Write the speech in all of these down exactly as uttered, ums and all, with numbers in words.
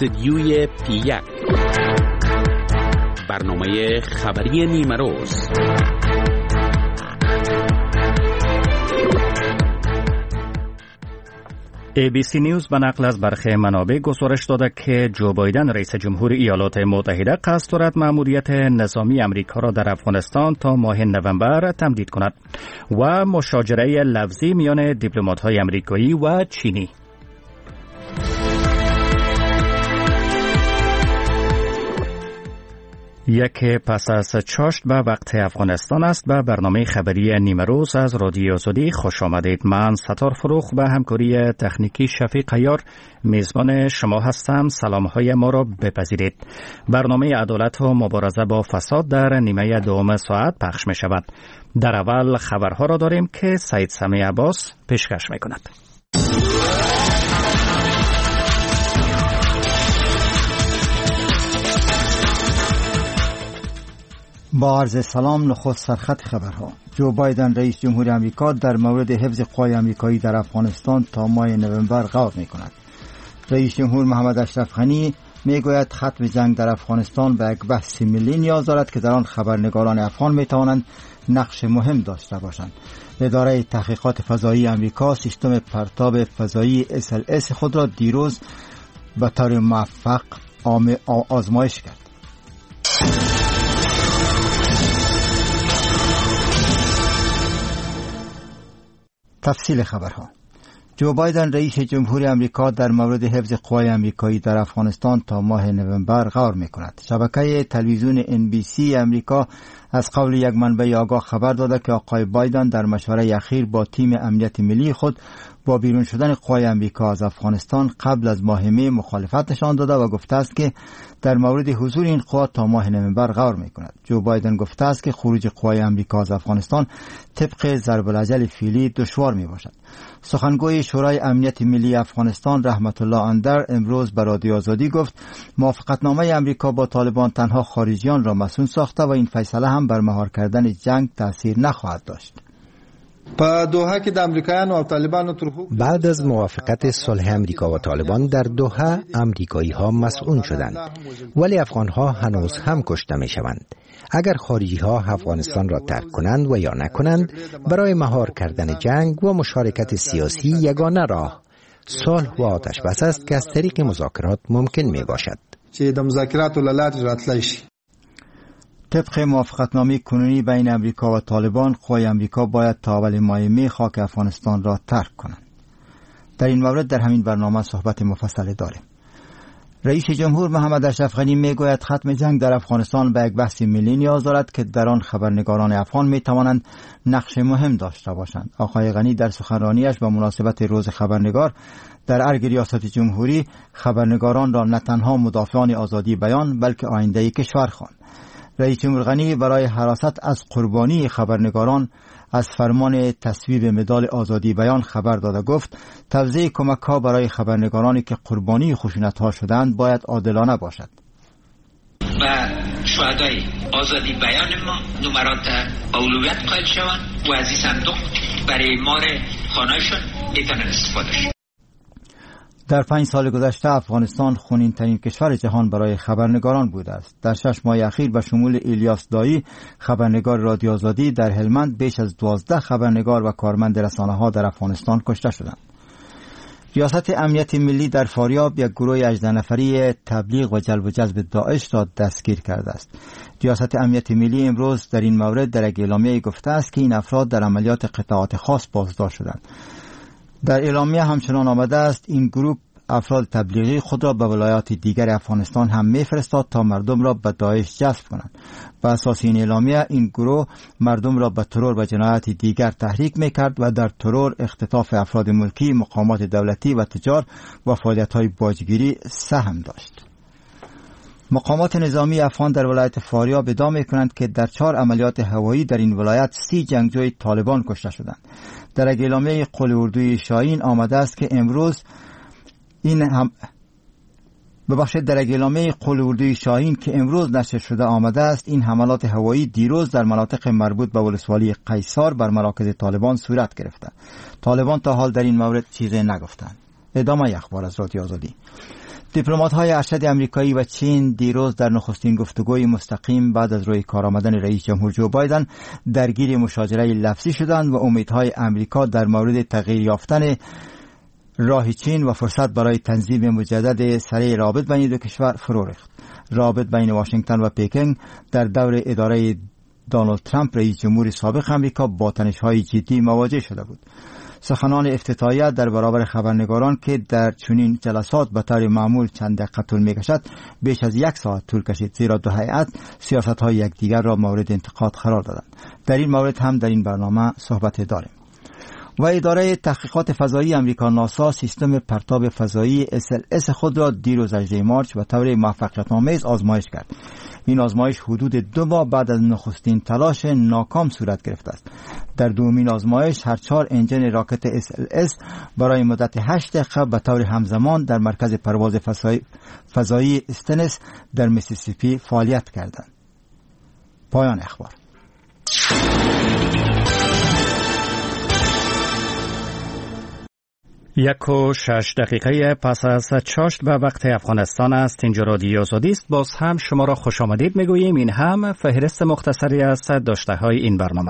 استدیوی پی یک، برنامه خبری نیمه روز. ای بی سی نیوز به نقل از برخی منابع گزارش داده که جو بایدن رئیس جمهور ایالات متحده قصد دارد مأموریت نظامی امریکا را در افغانستان تا ماه نوامبر تمدید کند و مشاجره لفظی میان دیپلمات‌های امریکایی و چینی. یک پس از چاشت به وقت افغانستان است. به برنامه خبری نیمه روز از رادیو آزادی خوش آمدید. من ستار فروخ به همکاری تکنیکی شفیق عیار میزبان شما هستم. سلامهای ما را بپذیرید. برنامه عدالت و مبارزه با فساد در نیمه دوم ساعت پخش می شود. در اول خبرها را داریم که سید سمی عباس پیشکش می کند. با عرض سلام، نخست سرخط خبرها. جو بایدن رئیس جمهور آمریکا در مورد حفظ قوای آمریکایی در افغانستان تا ماه نوامبر غور می‌کند. رئیس جمهور محمد اشرف غنی میگوید ختم جنگ در افغانستان به یک بحث ملی نیاز دارد که در آن خبرنگاران افغان میتوانند نقش مهم داشته باشند. اداره تحقیقات فضایی آمریکا سیستم پرتاب فضایی اس ال اس خود را دیروز به طور موفق آزمایش کرد. تفصیل خبرها. جو بایدن رئیس جمهور آمریکا در مورد حفظ قوای آمریکایی در افغانستان تا ماه نوامبر غور می‌کند. شبکه تلویزیون ان بی سی آمریکا از قول یک منبع آگاه خبر داده که آقای بایدن در مشوره اخیر با تیم امنیت ملی خود با بیرون شدن قوای آمریکا از افغانستان قبل از ماه می مخالفت نشان داده و گفته است که در مورد حضور این قوا تا ماه نوامبر غور می‌کند. جو بایدن گفته است که خروج قوای آمریکا از افغانستان طبق ضرب الاجل فعلی دشوار میباشد. سخنگوی شورای امنیت ملی افغانستان رحمت الله اندر امروز به رادیو آزادی گفت موافقتنامه آمریکا با طالبان تنها خارجیان را مسئول ساخته و این فیصله هم بر مهار کردن جنگ تاثیر نخواهد داشت. بعد از موافقت صلح امریکا و طالبان در دوحه، امریکایی ها مسئول شدند، ولی افغان ها هنوز هم کشته می شوند. اگر خارجی ها افغانستان را ترک کنند و یا نکنند، برای مهار کردن جنگ و مشارکت سیاسی یگانه راه صلح و آتش بس است که از طریق مذاکرات ممکن می باشد. طبق موافقتنامه کنونی بین امریکا و طالبان، قوای امریکا باید تا اول ماه می خاک افغانستان را ترک کنند. در این مورد در همین برنامه صحبت مفصل داریم. رئیس جمهور محمد اشرف غنی میگوید ختم جنگ در افغانستان به یک بحث ملی نیاز دارد که در آن خبرنگاران افغان می توانند نقش مهم داشته باشند. آقای غنی در سخنرانیش به مناسبت روز خبرنگار در ارگ ریاست جمهوری خبرنگاران را نه تنها مدافعان آزادی بیان بلکه آینده کشور خواند. رئیس جمهور غنی برای حراست از قربانی خبرنگاران از فرمان تصویب مدال آزادی بیان خبر داده گفت توزیع کمک ها برای خبرنگارانی که قربانی خشونت ها شدند باید عادلانه باشد. و شهدای آزادی بیان ما نمرات اولویت قائل شوند و از این صندوق برای مار خانهشون میتونن استفاده شد. در پنج سال گذشته افغانستان خونین ترین کشور جهان برای خبرنگاران بوده است. در شش ماه اخیر به شمول الیاس دایی خبرنگار رادیو آزادی در هلمند بیش از دوازده خبرنگار و کارمند رسانه ها در افغانستان کشته شدند. ریاست امنیت ملی در فاریاب یک گروه هجده نفری تبلیغ و جلب و جذب داعش را دستگیر کرده است. ریاست امنیت ملی امروز در این مورد در یک اعلامیه گفته است که این افراد در عملیات قطاعات خاص بازداشت شدند. در اعلامیه همچنان آمده است این گروه افراد تبلیغی خود را به ولایات دیگر افغانستان هم می‌فرستاد تا مردم را به داعش جذب کنند. بر اساس این اعلامیه این گروه مردم را به ترور و جنایات دیگر تحریک می‌کرد و در ترور، اختطاف افراد ملکی، مقامات دولتی و تجار و فعالیت‌های باجگیری سهم داشت. مقامات نظامی افغان در ولایت فاریاب ادعا می‌کنند که در چهار عملیات هوایی در این ولایت سی جنگجوی طالبان کشته شدند. در اعلامیه قول اردوی شاهین آمده است که امروز این هم ببخشید در اعلامیه قول اردوی شاهین که امروز نشر شده آمده است این حملات هوایی دیروز در مناطق مربوط به ولسوالی قیصار بر مراکز طالبان صورت گرفته. طالبان تا حال در این مورد چیزی نگفتند. ادامه اخبار از رادیو آزادی. دیپلمات‌های ارشد آمریکایی و چین دیروز در نخستین گفتگوی مستقیم بعد از روی کار آمدن رئیس جمهور جو بایدن درگیر مشاجره لفظی شدند و امیدهای آمریکا در مورد تغییر یافتن راه چین و فرصت برای تنظیم مجدد سریع رابط بین دو کشور فرو ریخت. رابط بین واشنگتن و پکینگ در دور اداره دونالد ترامپ رئیس جمهور سابق آمریکا با تنش‌های جدی مواجه شده بود. سخنان افتتاحیه در برابر خبرنگاران که در چنین جلسات به طور معمول چند دقیقه طول می‌کشد بیش از یک ساعت طول کشید، زیرا دو هیئت سیاست‌های یکدیگر را مورد انتقاد قرار دادند. در این مورد هم در این برنامه صحبت داریم. و اداره تحقیقات فضایی آمریکا ناسا سیستم پرتاب فضایی اس ال اس خود را دیروز هجدهم مارس به طور موفقیت‌آمیز آزمایش کرد. این آزمایش حدود دو ماه بعد از نخستین تلاش ناکام صورت گرفته است. در دومین آزمایش هر چهار انجن راکت اس ال اس برای مدت هشت دقیقه به طور همزمان در مرکز پرواز فضایی استنس در میسیسیپی فعالیت کردند. پایان اخبار. یک و شش دقیقه پس از چاشت به وقت افغانستان است. اینجا رادیو آزادی است. باز هم شما را خوش آمدید میگوییم. این هم فهرست مختصری است داشته های این برنامه.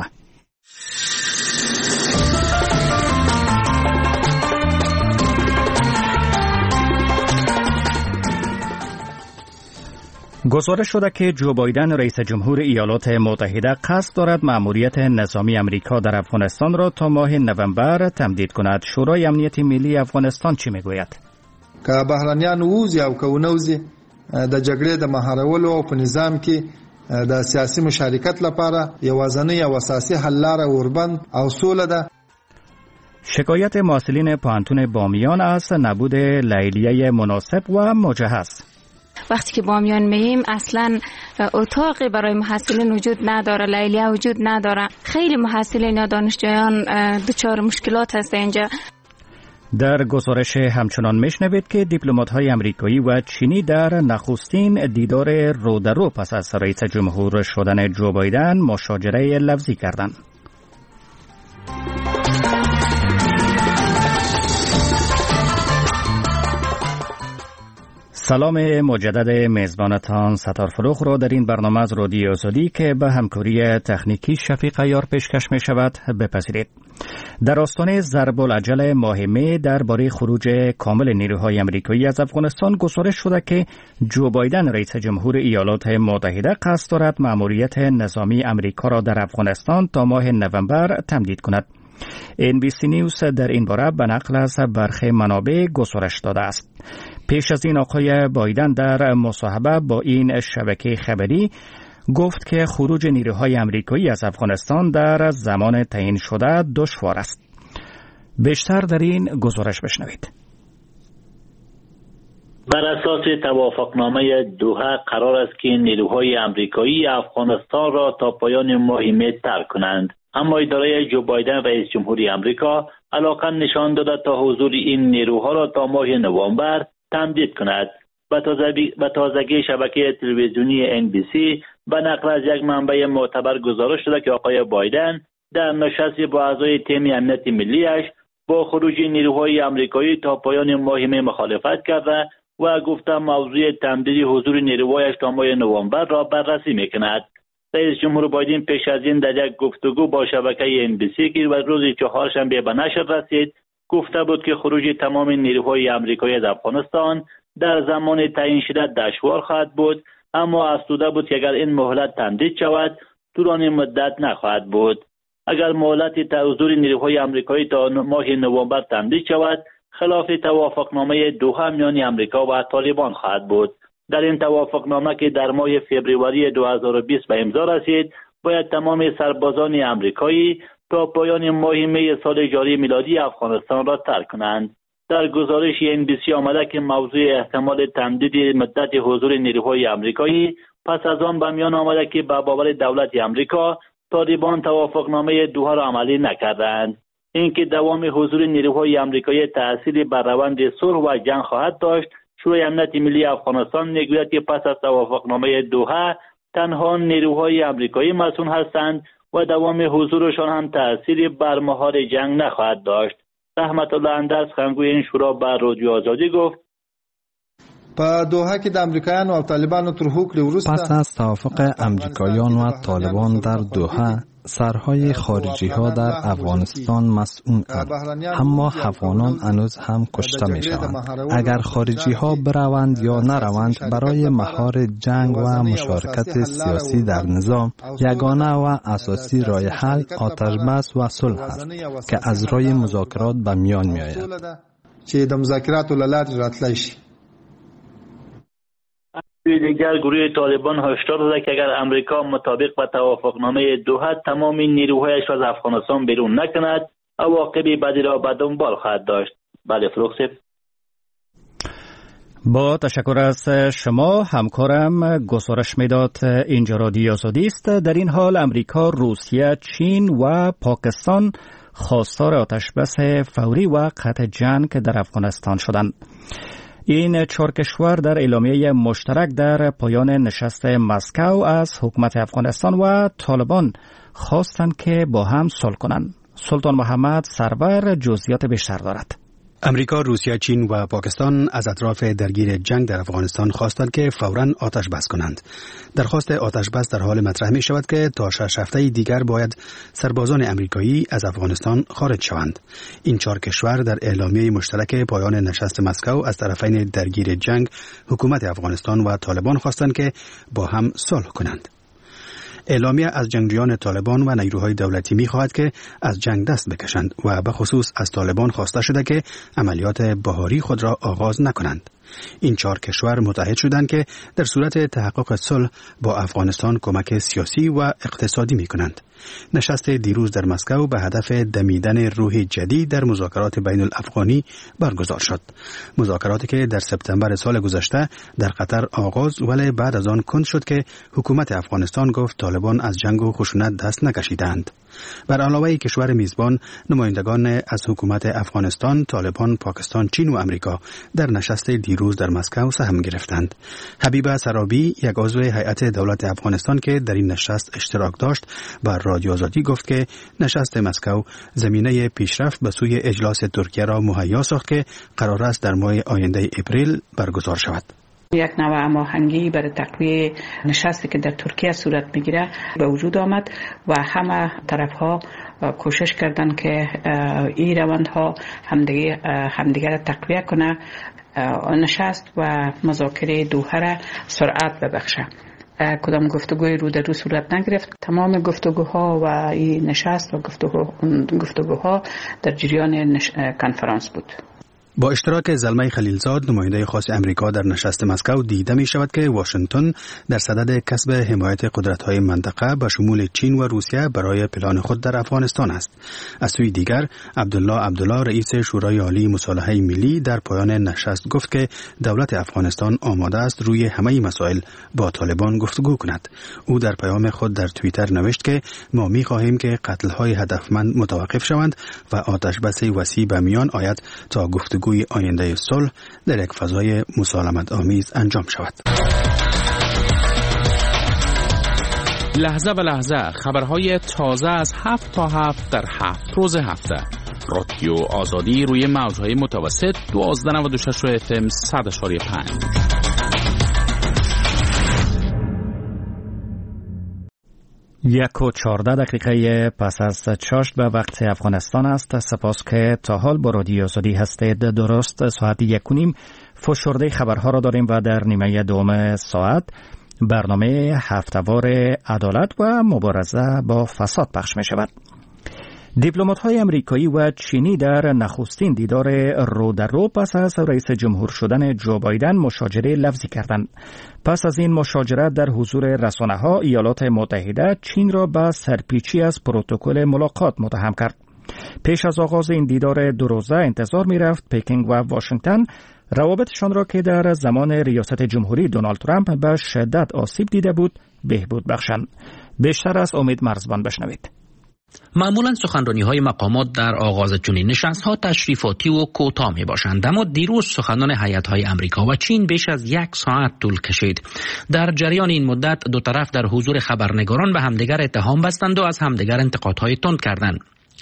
گزارش شده که جو بایدن رئیس جمهور ایالات متحده قصد دارد مأموریت نظامی امریکا در افغانستان را تا ماه نوامبر تمدید کند. شورای امنیت ملی افغانستان چی میگوید؟ که بهرانیان ووزي او که ونوزي د جګړې د مهارولو او په نظام کې د سیاسي مشارکت لپاره یوازنۍ او اساسي حل لاره اوربند او سوله ده. شکایت محصلین پوهنتون بامیان است نبود لیلیه مناسب و مجهز. وقتی که بامیان مییم اصلا اتاقی برای محصلین وجود نداره، لیلیه وجود نداره. خیلی محصلین یا دانشجویان دچار مشکلات هست اینجا. در گزارش همچنان میشنوید که دیپلمات‌های آمریکایی و چینی در نخستین دیدار رو در رو پس از رئیس جمهور شدن جو بایدن مشاجره لفظی کردند. سلام مجدد میزبانتان ستار فروخ را در این برنامه از رادیو آزادی که به همکاری تکنیکی شفیق عیار پیشکش می شود بپذیرید. در آستانه ضرب الاجل ماه می درباره خروج کامل نیروهای آمریکایی از افغانستان گزارش شده که جو بایدن رئیس جمهور ایالات متحده قصد دارد مأموریت نظامی آمریکا را در افغانستان تا ماه نوامبر تمدید کند. این بی سی نیوز در این باره به نقل از برخی منابع گزارش داده است. پیش از این آقای بایدن در مصاحبه با این شبکه خبری گفت که خروج نیروهای آمریکایی از افغانستان در زمان تعیین شده دشوار است. بیشتر در این گزارش بشنوید. بر اساس توافقنامه دوحه قرار است که نیروهای آمریکایی افغانستان را تا پایان ماه می ترک کنند. اما اداره جو بایدن رئیس جمهوری آمریکا علاقه نشان داده تا حضور این نیروها را تا ماه نوامبر تمدید کند. به تازگی شبکه تلویزیونی ان بی سی به نقل از یک منبع معتبر گزارش شده که آقای بایدن در نشستی با اعضای تیم امنیت ملیش با خروج نیروهای آمریکایی تا پایان ماه می مخالفت کرده و گفته موضوع تمدید حضور نیروهایش تا ماه نوامبر را بررسی میکند. رئیس جمهور بایدن پیش از این در یک گفتگو با شبکه ان بی سی که روز چهارشنبه به نشر رسید گفته بود که خروج تمام نیروهای آمریکایی از افغانستان در زمان تعیین شده دشوار خواهد بود، اما افزوده بود که اگر این مهلت تمدید شود طولانی مدت نخواهد بود. اگر مهلت حضور نیروهای آمریکایی تا ماه نوامبر تمدید شود خلاف توافقنامه دوحه میان آمریکا و طالبان خواهد بود. در این توافقنامه که در ماه فوریه دو هزار و بیست به امضا رسید باید تمام سربازان آمریکایی تا پایان ماه می سال جاری میلادی افغانستان را ترک کنند. در گزارش ان بی سی آمده که موضوع احتمال تمدید مدت حضور نیروهای آمریکایی پس از آن به میان آمده که به باور دولت آمریکا طالبان توافقنامه دوحه را عملی نکردند. اینکه دوام حضور نیروهای آمریکایی تأثیری بر روند صلح و جنگ خواهد داشت. شورای امنیت ملی افغانستان میگوید که پس از توافقنامه دوحه تنها نیروهای آمریکایی مسئول هستند و دوام حضورشان هم تأثیری بر مهار جنگ نخواهد داشت. رحمت الله اندرس خنگوی این شورا بر رادیو آزادی گفت په دوحه کې د امریکایانو او طالبانو تر هوکړې وروسته پس از توافق امریکایان و طالبان در دوحه سرهای خارجی ها در افغانستان مسئولند، اما افغانان هنوز هم کشته می شوند. اگر خارجی ها بروند یا نروند، برای مهار جنگ و مشارکت سیاسی در نظام یگانه و اساسی راه حل آتش بس و صلح است که از راه مذاکرات به میان می آید. چې د مذاکراتو له لارې راتلی شي. دیگر گروه طالبان هشدار داده که اگر امریکا مطابق با توافقنامه دوحه تمام نیروهایش از افغانستان بیرون نکند، عواقب بدی را به دنبال خواهد داشت. بله فروخ با تشکر از شما. همکارم گزارش میداد اینجا رادیو آزادی است. در این حال امریکا، روسیه، چین و پاکستان خواستار آتشبس فوری و قطع جنگ در افغانستان شدند. این چهار کشور در اعلامیه مشترک در پایان نشست مسکو از حکومت افغانستان و طالبان خواستند که با هم صلح کنند. سلطان محمد سرور جزئیات بیشتر دارد. امریکا، روسیه، چین و پاکستان از اطراف درگیر جنگ در افغانستان خواستند که فوراً آتش بس کنند. درخواست آتش بس در حال مطرح می شود که تا شش هفته دیگر باید سربازان امریکایی از افغانستان خارج شوند. این چهار کشور در اعلامیه مشترک پایان نشست مسکو از طرفین درگیر جنگ، حکومت افغانستان و طالبان خواستند که با هم صلح کنند. اعلامیه از جنگجویان طالبان و نیروهای دولتی می خواهد که از جنگ دست بکشند و به خصوص از طالبان خواسته شده که عملیات بهاری خود را آغاز نکنند. این چهار کشور متحد شدند که در صورت تحقق صلح با افغانستان کمک سیاسی و اقتصادی می کنند. نشست دیروز در مسکو به هدف دمیدن روح جدید در مذاکرات بین الافغانی برگزار شد. مذاکراتی که در سپتامبر سال گذشته در قطر آغاز ولی بعد از آن کند شد که حکومت افغانستان گفت طالبان از جنگ و خشونت دست نکشیدند. بر علاوه کشور میزبان، نمایندگان از حکومت افغانستان، طالبان، پاکستان، چین و امریکا در نشست دیروز در مسکو سهم گرفتند. حبیبه سرابی، یک عضو هیئت دولت افغانستان که در این نشست اشتراک داشت، بر رادیو آزادی گفت که نشست مسکو زمینه پیشرفت به سوی اجلاس ترکیه را مهیا ساخت که قرار است در ماه آینده اپریل برگزار شود. یک نوع هماهنگی برای تقویه نشستی که در ترکیه صورت میگیره به وجود آمد و همه طرفها کوشش کردند که این روندها همدیگه همدیگه را تقویه کنه، نشست و مذاکره دوحه را سرعت ببخشه. کدام گفتگوی رو در رو صورت نگرفت. تمام گفتگوها و این نشست و گفتگو گفتگوها در جریان نش... کنفرانس بود. با اشتراک زلمه خلیلزاد، نماینده خاص امریکا در نشست مسکو، دیده می شود که واشنگتن در صدد کسب حمایت قدرت‌های منطقه به شمول چین و روسیه برای پلان خود در افغانستان است. از سوی دیگر، عبدالله عبدالله، رئیس شورای عالی مصالحه ملی، در پایان نشست گفت که دولت افغانستان آماده است روی همه مسائل با طالبان گفتگو کند. او در پیام خود در توییتر نوشت که ما می خواهیم که قتل‌های هدفمند متوقف شوند و آتش بس وسیع به میان آید تا گفتگو گوی آینده صلح در یک فضای مسالمت آمیز انجام شود. لحظه به لحظه خبرهای تازه از هفت تا هفت در هفت روز هفته. رادیو آزادی روی موجهای متوسط دوازده نود و شش اف ام صد اشاری پنج. یک و چهارده دقیقه پس از چاشت به وقت افغانستان است. سپاس که تا حال با رادیو آزادی هستید. درست ساعت یک و نیم فشرده خبرها را داریم و در نیمه دوم ساعت برنامه هفته‌وار عدالت و مبارزه با فساد پخش می شود. دیپلمات‌های امریکایی و چینی در نخستین دیدار رو در رو پس از رئیس جمهور شدن جو بایدن مشاجره لفظی کردند. پس از این مشاجرت در حضور رسانه‌ها، ایالات متحده چین را به سرپیچی از پروتکل ملاقات متهم کرد. پیش از آغاز این دیدار دو روزه انتظار می‌رفت پکینگ و واشنگتن روابطشان را که در زمان ریاست جمهوری دونالد ترامپ به شدت آسیب دیده بود بهبود بخشند. بیشتر از امید مرزبان بشنوید. معمولا سخنرانی‌های مقامات در آغاز چنین نشست‌ها تشریفاتی و کوتاه می‌باشند، اما دیروز سخنان هیئت‌های امریکا و چین بیش از یک ساعت طول کشید. در جریان این مدت دو طرف در حضور خبرنگاران به همدیگر اتهام بستند و از همدیگر انتقادهای تند کردند.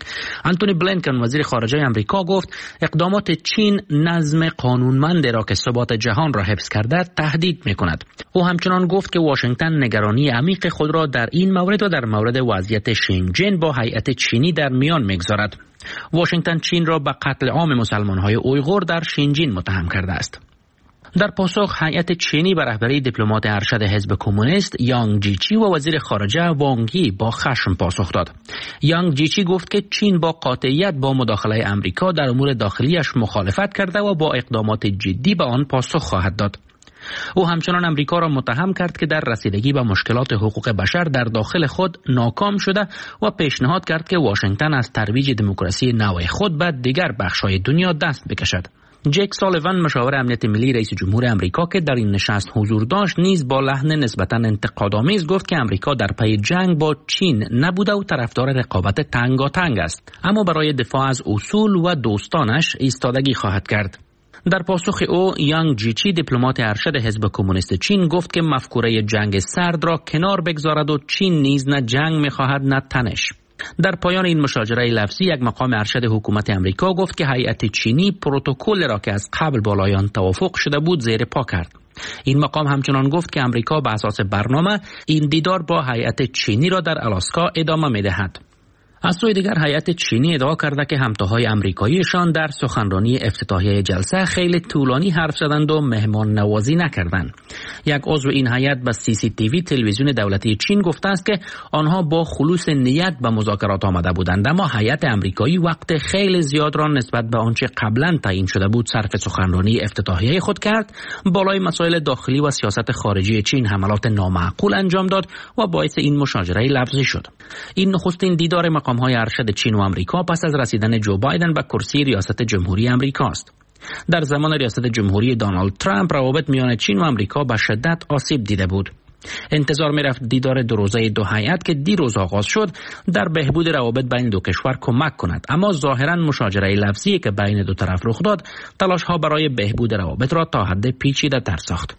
انتونی بلینکن وزیر خارجه آمریکا گفت اقدامات چین نظم قانونمند را که ثبات جهان را حفظ کرده تهدید می‌کند. او همچنان گفت که واشنگتن نگرانی عمیق خود را در این مورد و در مورد وضعیت شینجین با هیئت چینی در میان می‌گذارد. واشنگتن چین را به قتل عام مسلمان‌های اویغور در شینجین متهم کرده است. در پاسخ هیئت چینی به رهبری دیپلمات ارشد حزب کمونیست یانگ جیچی و وزیر خارجه وانگ یی با خشم پاسخ داد. یانگ جیچی گفت که چین با قاطعیت با مداخله امریکا در امور داخلیش مخالفت کرده و با اقدامات جدی به آن پاسخ خواهد داد. او همچنان امریکا را متهم کرد که در رسیدگی به مشکلات حقوق بشر در داخل خود ناکام شده و پیشنهاد کرد که واشنگتن از ترویج دموکراسی نوع خود به دیگر بخش‌های دنیا دست بکشد. جک سالیوان مشاور امنیت ملی رئیس جمهور امریکا که در این نشست حضور داشت نیز با لحن نسبتاً انتقادآمیز گفت که امریکا در پی جنگ با چین نبوده و طرفدار رقابت تنگاتنگ است، اما برای دفاع از اصول و دوستانش ایستادگی خواهد کرد. در پاسخ او یانگ جیچی دیپلمات ارشد حزب کمونیست چین گفت که مفکوره جنگ سرد را کنار بگذارد و چین نیز نه جنگ می‌خواهد نه تنش. در پایان این مشاجره لفظی یک مقام ارشد حکومت امریکا گفت که هیئت چینی پروتکل را که از قبل بالای آن توافق شده بود زیر پا کرد. این مقام همچنان گفت که امریکا به اساس برنامه این دیدار با هیئت چینی را در آلاسکا ادامه می‌دهد. از سوی دیگر هیئت چینی ادعا کرده که همتاهای آمریکاییشان در سخنرانی افتتاحیه جلسه خیلی طولانی حرف زدند و مهمان نوازی نکردند. یک عضو این هیئت به سی سی تی وی تلویزیون دولتی چین گفته است که آنها با خلوص نیت به مذاکرات آمده بودند، اما هیئت آمریکایی وقت خیلی زیاد را نسبت به آنچه قبلا تعیین شده بود صرف سخنرانی افتتاحیه خود کرد، بالای مسائل داخلی و سیاست خارجی چین حملات نامعقول انجام داد و باعث این مشاجره لفظی شد. این نخستین دیدار مقام‌های ارشد چین و آمریکا پس از رسیدن جو بایدن به کرسی ریاست جمهوری آمریکا است. در زمان ریاست جمهوری دونالد ترامپ روابط میان چین و آمریکا به شدت آسیب دیده بود. انتظار می‌رفت دیدار دو روزه دو هیئت که دیروز آغاز شد در بهبود روابط بین دو کشور کمک کند، اما ظاهراً مشاجره لفظی که بین دو طرف رخ داد تلاش‌ها برای بهبود روابط را تا حد پیچیده تر ساخت.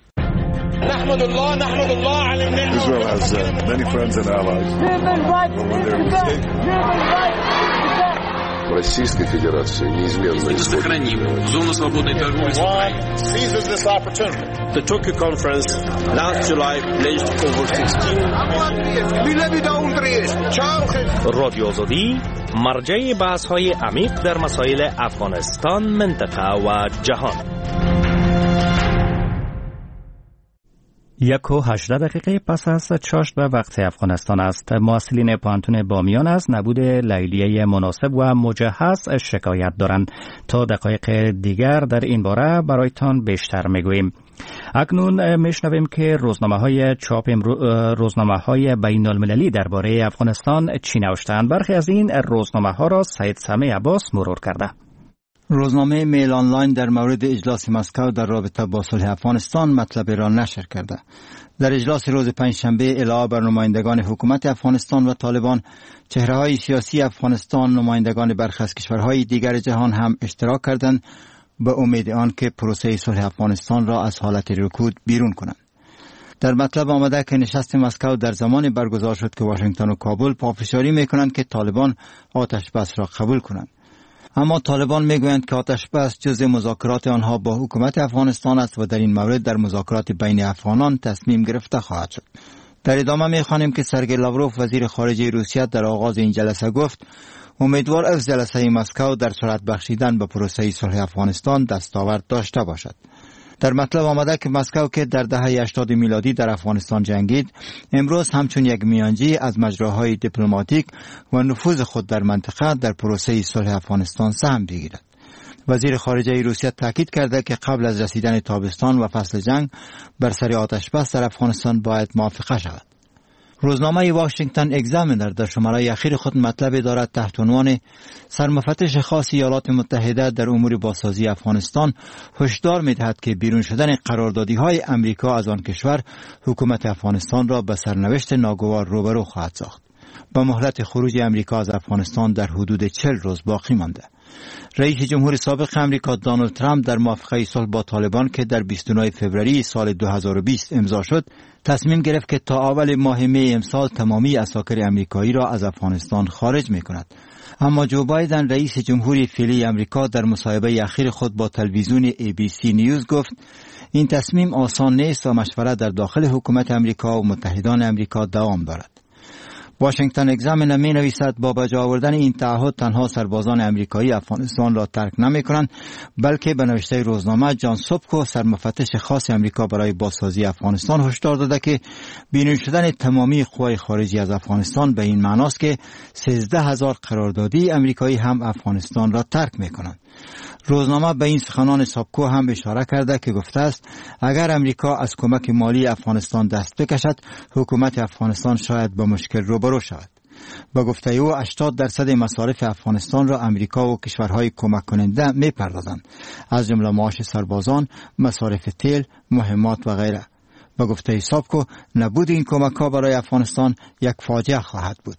نحمد الله نحمد الله على النعمة. Israel has uh, many friends and allies. В Российской Федерации неизменно сохраним зону свободной торговли. Seizes this opportunity. The Tokyo conference last July pledged over sixteen رادیو آزادی مرجع بحث‌های عمیق در مسائل افغانستان، منطقه و جهان. یک و هجده دقیقه پس از چاشت به وقت افغانستان است. محصلین پانتون بامیان از نبود لیلیه مناسب و مجهز شکایت دارند. تا دقایق دیگر در این باره برایتان بیشتر میگوییم. اکنون میشنویم که روزنامه‌های چاپ روزنامه‌های بین المللی درباره افغانستان چی نوشتند. برخی از این روزنامه‌ها را سید سمی عباس مرور کرده. روزنامه میل آنلاین در مورد اجلاس مسکو در رابطه با صلح افغانستان مطلب را نشر کرده. در اجلاس روز پنجشنبه علاوه بر نمایندگان حکومت افغانستان و طالبان، چهره‌های سیاسی افغانستان، نمایندگان برخی از کشورهای دیگر جهان هم اشتراک کردند به امید آن که پروسه صلح افغانستان را از حالت رکود بیرون کنند. در مطلب آمده که نشست مسکو در زمان برگزار شد که واشنگتن و کابل پافشاری می‌کنند که طالبان آتش بس را قبول کنند. اما طالبان میگویند که آتش بس جزء مذاکرات آنها با حکومت افغانستان است و در این مورد در مذاکرات بین افغانان تصمیم گرفته خواهد شد. در ادامه میخوانیم که سرگئی لاوروف وزیر خارجه روسیه در آغاز این جلسه گفت امیدوار است جلسه مسکو در سرعت بخشیدن به پروسه صلح افغانستان دستاورد داشته باشد. در مطلب آمده که مسکو که در دهه هشتاد میلادی در افغانستان جنگید، امروز همچون یک میانجی از مجراهای دیپلماتیک و نفوذ خود در منطقه در پروسه صلح افغانستان سهم بگیرد. وزیر خارجه روسیه تاکید کرده که قبل از رسیدن تابستان و فصل جنگ بر سر آتش بس در افغانستان باید موافقه شود. روزنامه واشنگتن اگزامینر در شماره اخیر خود مطلب دارد تحت عنوان سرمفتش خاص ایالات متحده در امور بازسازی افغانستان هشدار می‌دهد که بیرون شدن قراردادی‌های امریکا از آن کشور حکومت افغانستان را به سرنوشت ناگوار روبرو خواهد ساخت. با مهلت خروج امریکا از افغانستان در حدود چهل روز باقی مانده. رئیس جمهور سابق امریکا دونالد ترامپ در موافقه صلح با طالبان که در بیست و نه فوریه سال دو هزار و بیست امضا شد، تصمیم گرفت که تا اول ماه می امسال تمامی عساکر امریکایی را از افغانستان خارج می‌کند. اما جو بایدن رئیس جمهوری فعلی امریکا در مصاحبه اخیر خود با تلویزیون ای بی سی نیوز گفت این تصمیم آسان نیست و مشورت در داخل حکومت امریکا و متحدان امریکا دوام دارد. واشنگتن اگزامینر می نویسد با به جا آوردن این تعهد تنها سربازان امریکایی افغانستان را ترک نمی کنند، بلکه به نوشته روزنامه جان سوبکو سرمفتش خاص امریکا برای بازسازی افغانستان هشدار داده که بیرون شدن تمامی قوای خارجی از افغانستان به این معناست که سیزده هزار قراردادی امریکایی هم افغانستان را ترک می کنند. روزنامه به این سخنان سابکو هم اشاره کرده که گفته است اگر امریکا از کمک مالی افغانستان دست بکشد حکومت افغانستان شاید با مشکل روبرو شود. با گفته او هشتاد درصد مصارف افغانستان را امریکا و کشورهای کمک کننده می پردازند، از جمله معاش سربازان، مصارف تیل، مهمات و غیره. با گفته سابکو نبود این کمک ها برای افغانستان یک فاجعه خواهد بود.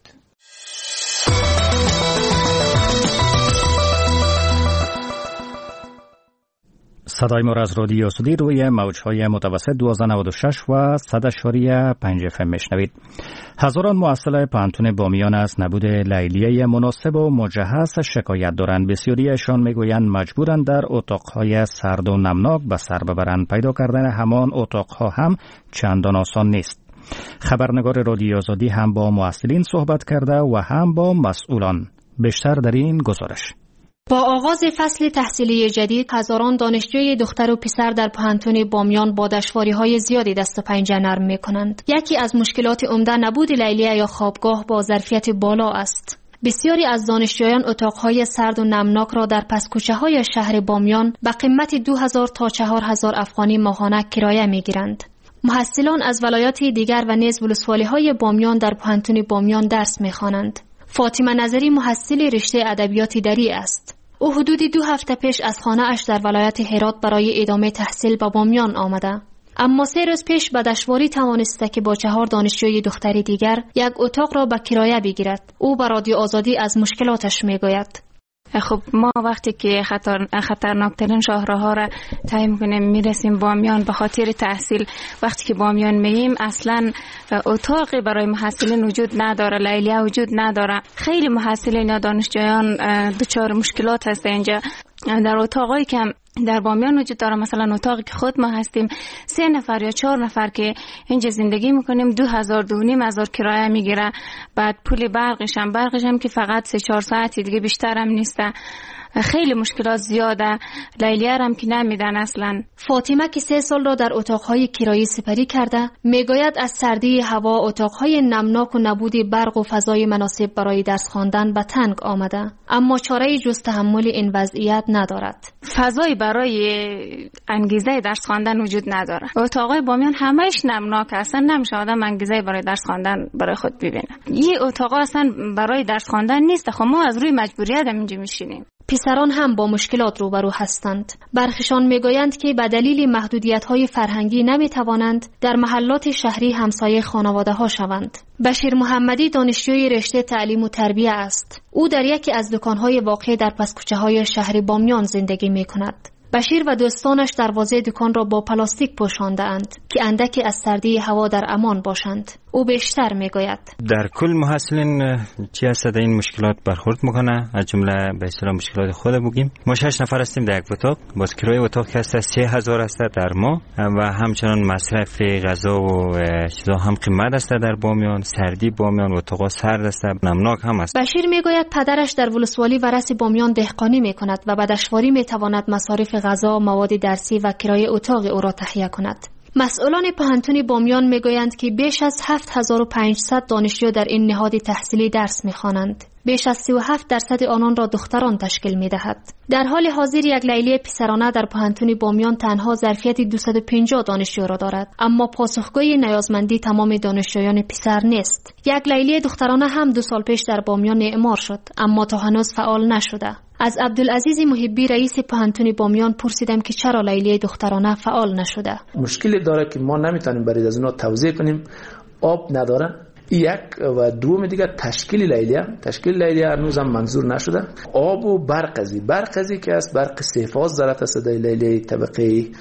صدای ما را از رادیو آزادی روی موج‌های متوسط دویست و نود و شش و صد اشاری پنج اف ام میشنوید. هزاران محصل پانتون بامیان از نبود لیلیه مناسب و مجهز شکایت دارند. بسیاریشان میگویند مجبورند در اتاقهای سرد و نمناک به سر ببرند. پیدا کردن همان اتاقها هم چندان آسان نیست. خبرنگار رادیو آزادی هم با محصلین صحبت کرده و هم با مسئولان. بیشتر در این گزارش. با آغاز فصل تحصیلی جدید، هزاران دانشجوی دختر و پسر در پانتون بامیان با دشواری‌های زیادی دست و پنجه نرم می‌کنند. یکی از مشکلات عمده نبود لیلیه یا خوابگاه با ظرفیت بالا است. بسیاری از دانشجویان اتاق‌های سرد و نمناک را در پس‌کوچه‌های شهر بامیان به قیمت دو هزار تا چهار هزار افغانی ماهانه کرایه می‌گیرند. محصلان از ولایات دیگر و نیز ولسوالی‌های بامیان در پانتون بامیان درس می‌خوانند. فاطمه نظری محصل رشته ادبیات دری است. او حدودی دو هفته پیش از خانه اش در ولایت هرات برای ادامه تحصیل به بامیان آمده. اما سه روز پیش به دشواری توانسته که با چهار دانشجوی دختری دیگر یک اتاق را به کرایه بگیرد. او به رادیو آزادی از مشکلاتش میگوید. خب ما وقتی که خطر خطرناکترین شهرها را طی می‌کنیم میرسیم بامیان به خاطر تحصیل، وقتی که بامیان مییم اصلا اتاقی برای محصلین وجود نداره، لیلیه وجود نداره. خیلی محصلین یا دانشجویان دچار مشکلات هست اینجا. در اتاقایی که در بامیان وجود داره، مثلا اتاقی که خود ما هستیم سه نفر یا چهار نفر که اینجا زندگی میکنیم دو هزار دو نیم هزار کرایه میگیره. بعد پول برقش هم برقش هم که فقط سه چهار ساعتی دیگه بیشتر هم نیسته. خیلی مشکلات زیاده. لیلیه هم که نمیدن اصلا. فاطمه که سه سال را در اتاقهای کرایی سپری کرده میگوید از سردی هوا، اتاقهای نمناک و نبود برق و فضای مناسب برای درس خواندن به تنگ آمده، اما چاره جز تحمل این وضعیت ندارد. فضای برای انگیزه درس خواندن وجود نداره. اتاقای بامیان همهش نمناک، اصلا نمیشه آدم انگیزه برای درس خواندن برای خود ببینه. این اتاقا اصلا برای درس خواندن نیست. خب ما از روی مجبوریت اینجا میشینیم. پسران هم با مشکلات روبرو هستند. برخیشان میگویند که به دلیل محدودیت‌های فرهنگی نمیتوانند در محلات شهری همسایه خانواده‌ها شوند. بشیر محمدی دانشجوی رشته تعلیم و تربیه است. او در یکی از دکان‌های واقع در پس‌کوچه‌های شهر بامیان زندگی می‌کند. بشیر و دوستانش دروازه دکان را با پلاستیک پوشانده اند که اندکی از سردی هوا در امان باشند. او بیشتر میگوید در کل محصلین چی هست در این مشکلات برخورد میکنه، از جمله به اصطلاح مشکلات خود بگیم. ما شش نفر هستیم در یک اتاق، باز کرایه اتاق که هست سه هزار است در ما و همچنان مصرف غذا و چیزا هم قیمت است در بامیان. سردی بامیان اتاقا سرد است، نمناک هم است. بشیر میگوید پدرش در ولسوالی ورث بامیان دهقانی میکند و به دشواری میتواند مصارف غذا، مواد درسی و کرایه اتاق او را تهیه کند. مسئولان پانتون بامیان میگویند که بیش از هفت هزار و پانصد دانشجو در این نهاد تحصیلی درس میخوانند. بیش از سی و هفت درصد آنان را دختران تشکیل میدهد. در حال حاضر یک لیلیه پسرانه در پانتون بامیان تنها ظرفیت دویست و پنجاه دانشجو را دارد، اما پاسخگوی نیازمندی تمام دانشجویان پسر نیست. یک لیلیه دخترانه هم دو سال پیش در بامیان اعمار شد، اما تا هنوز فعال نشده. از عبدالعزیز محبی رئیس پانتون بامیان پرسیدم که چرا لیلیه دخترانه فعال نشده. مشکلی داره که ما نمیتونیم برای از اونها توضیح کنیم. آب نداره. یک و دوم دیگه تشکیل لیلیه تشکیل لیلیه هنوز هم منظور نشده. آب و برق ازی برق ازی که است برق سه فاز دارد است در لیلیه طبقه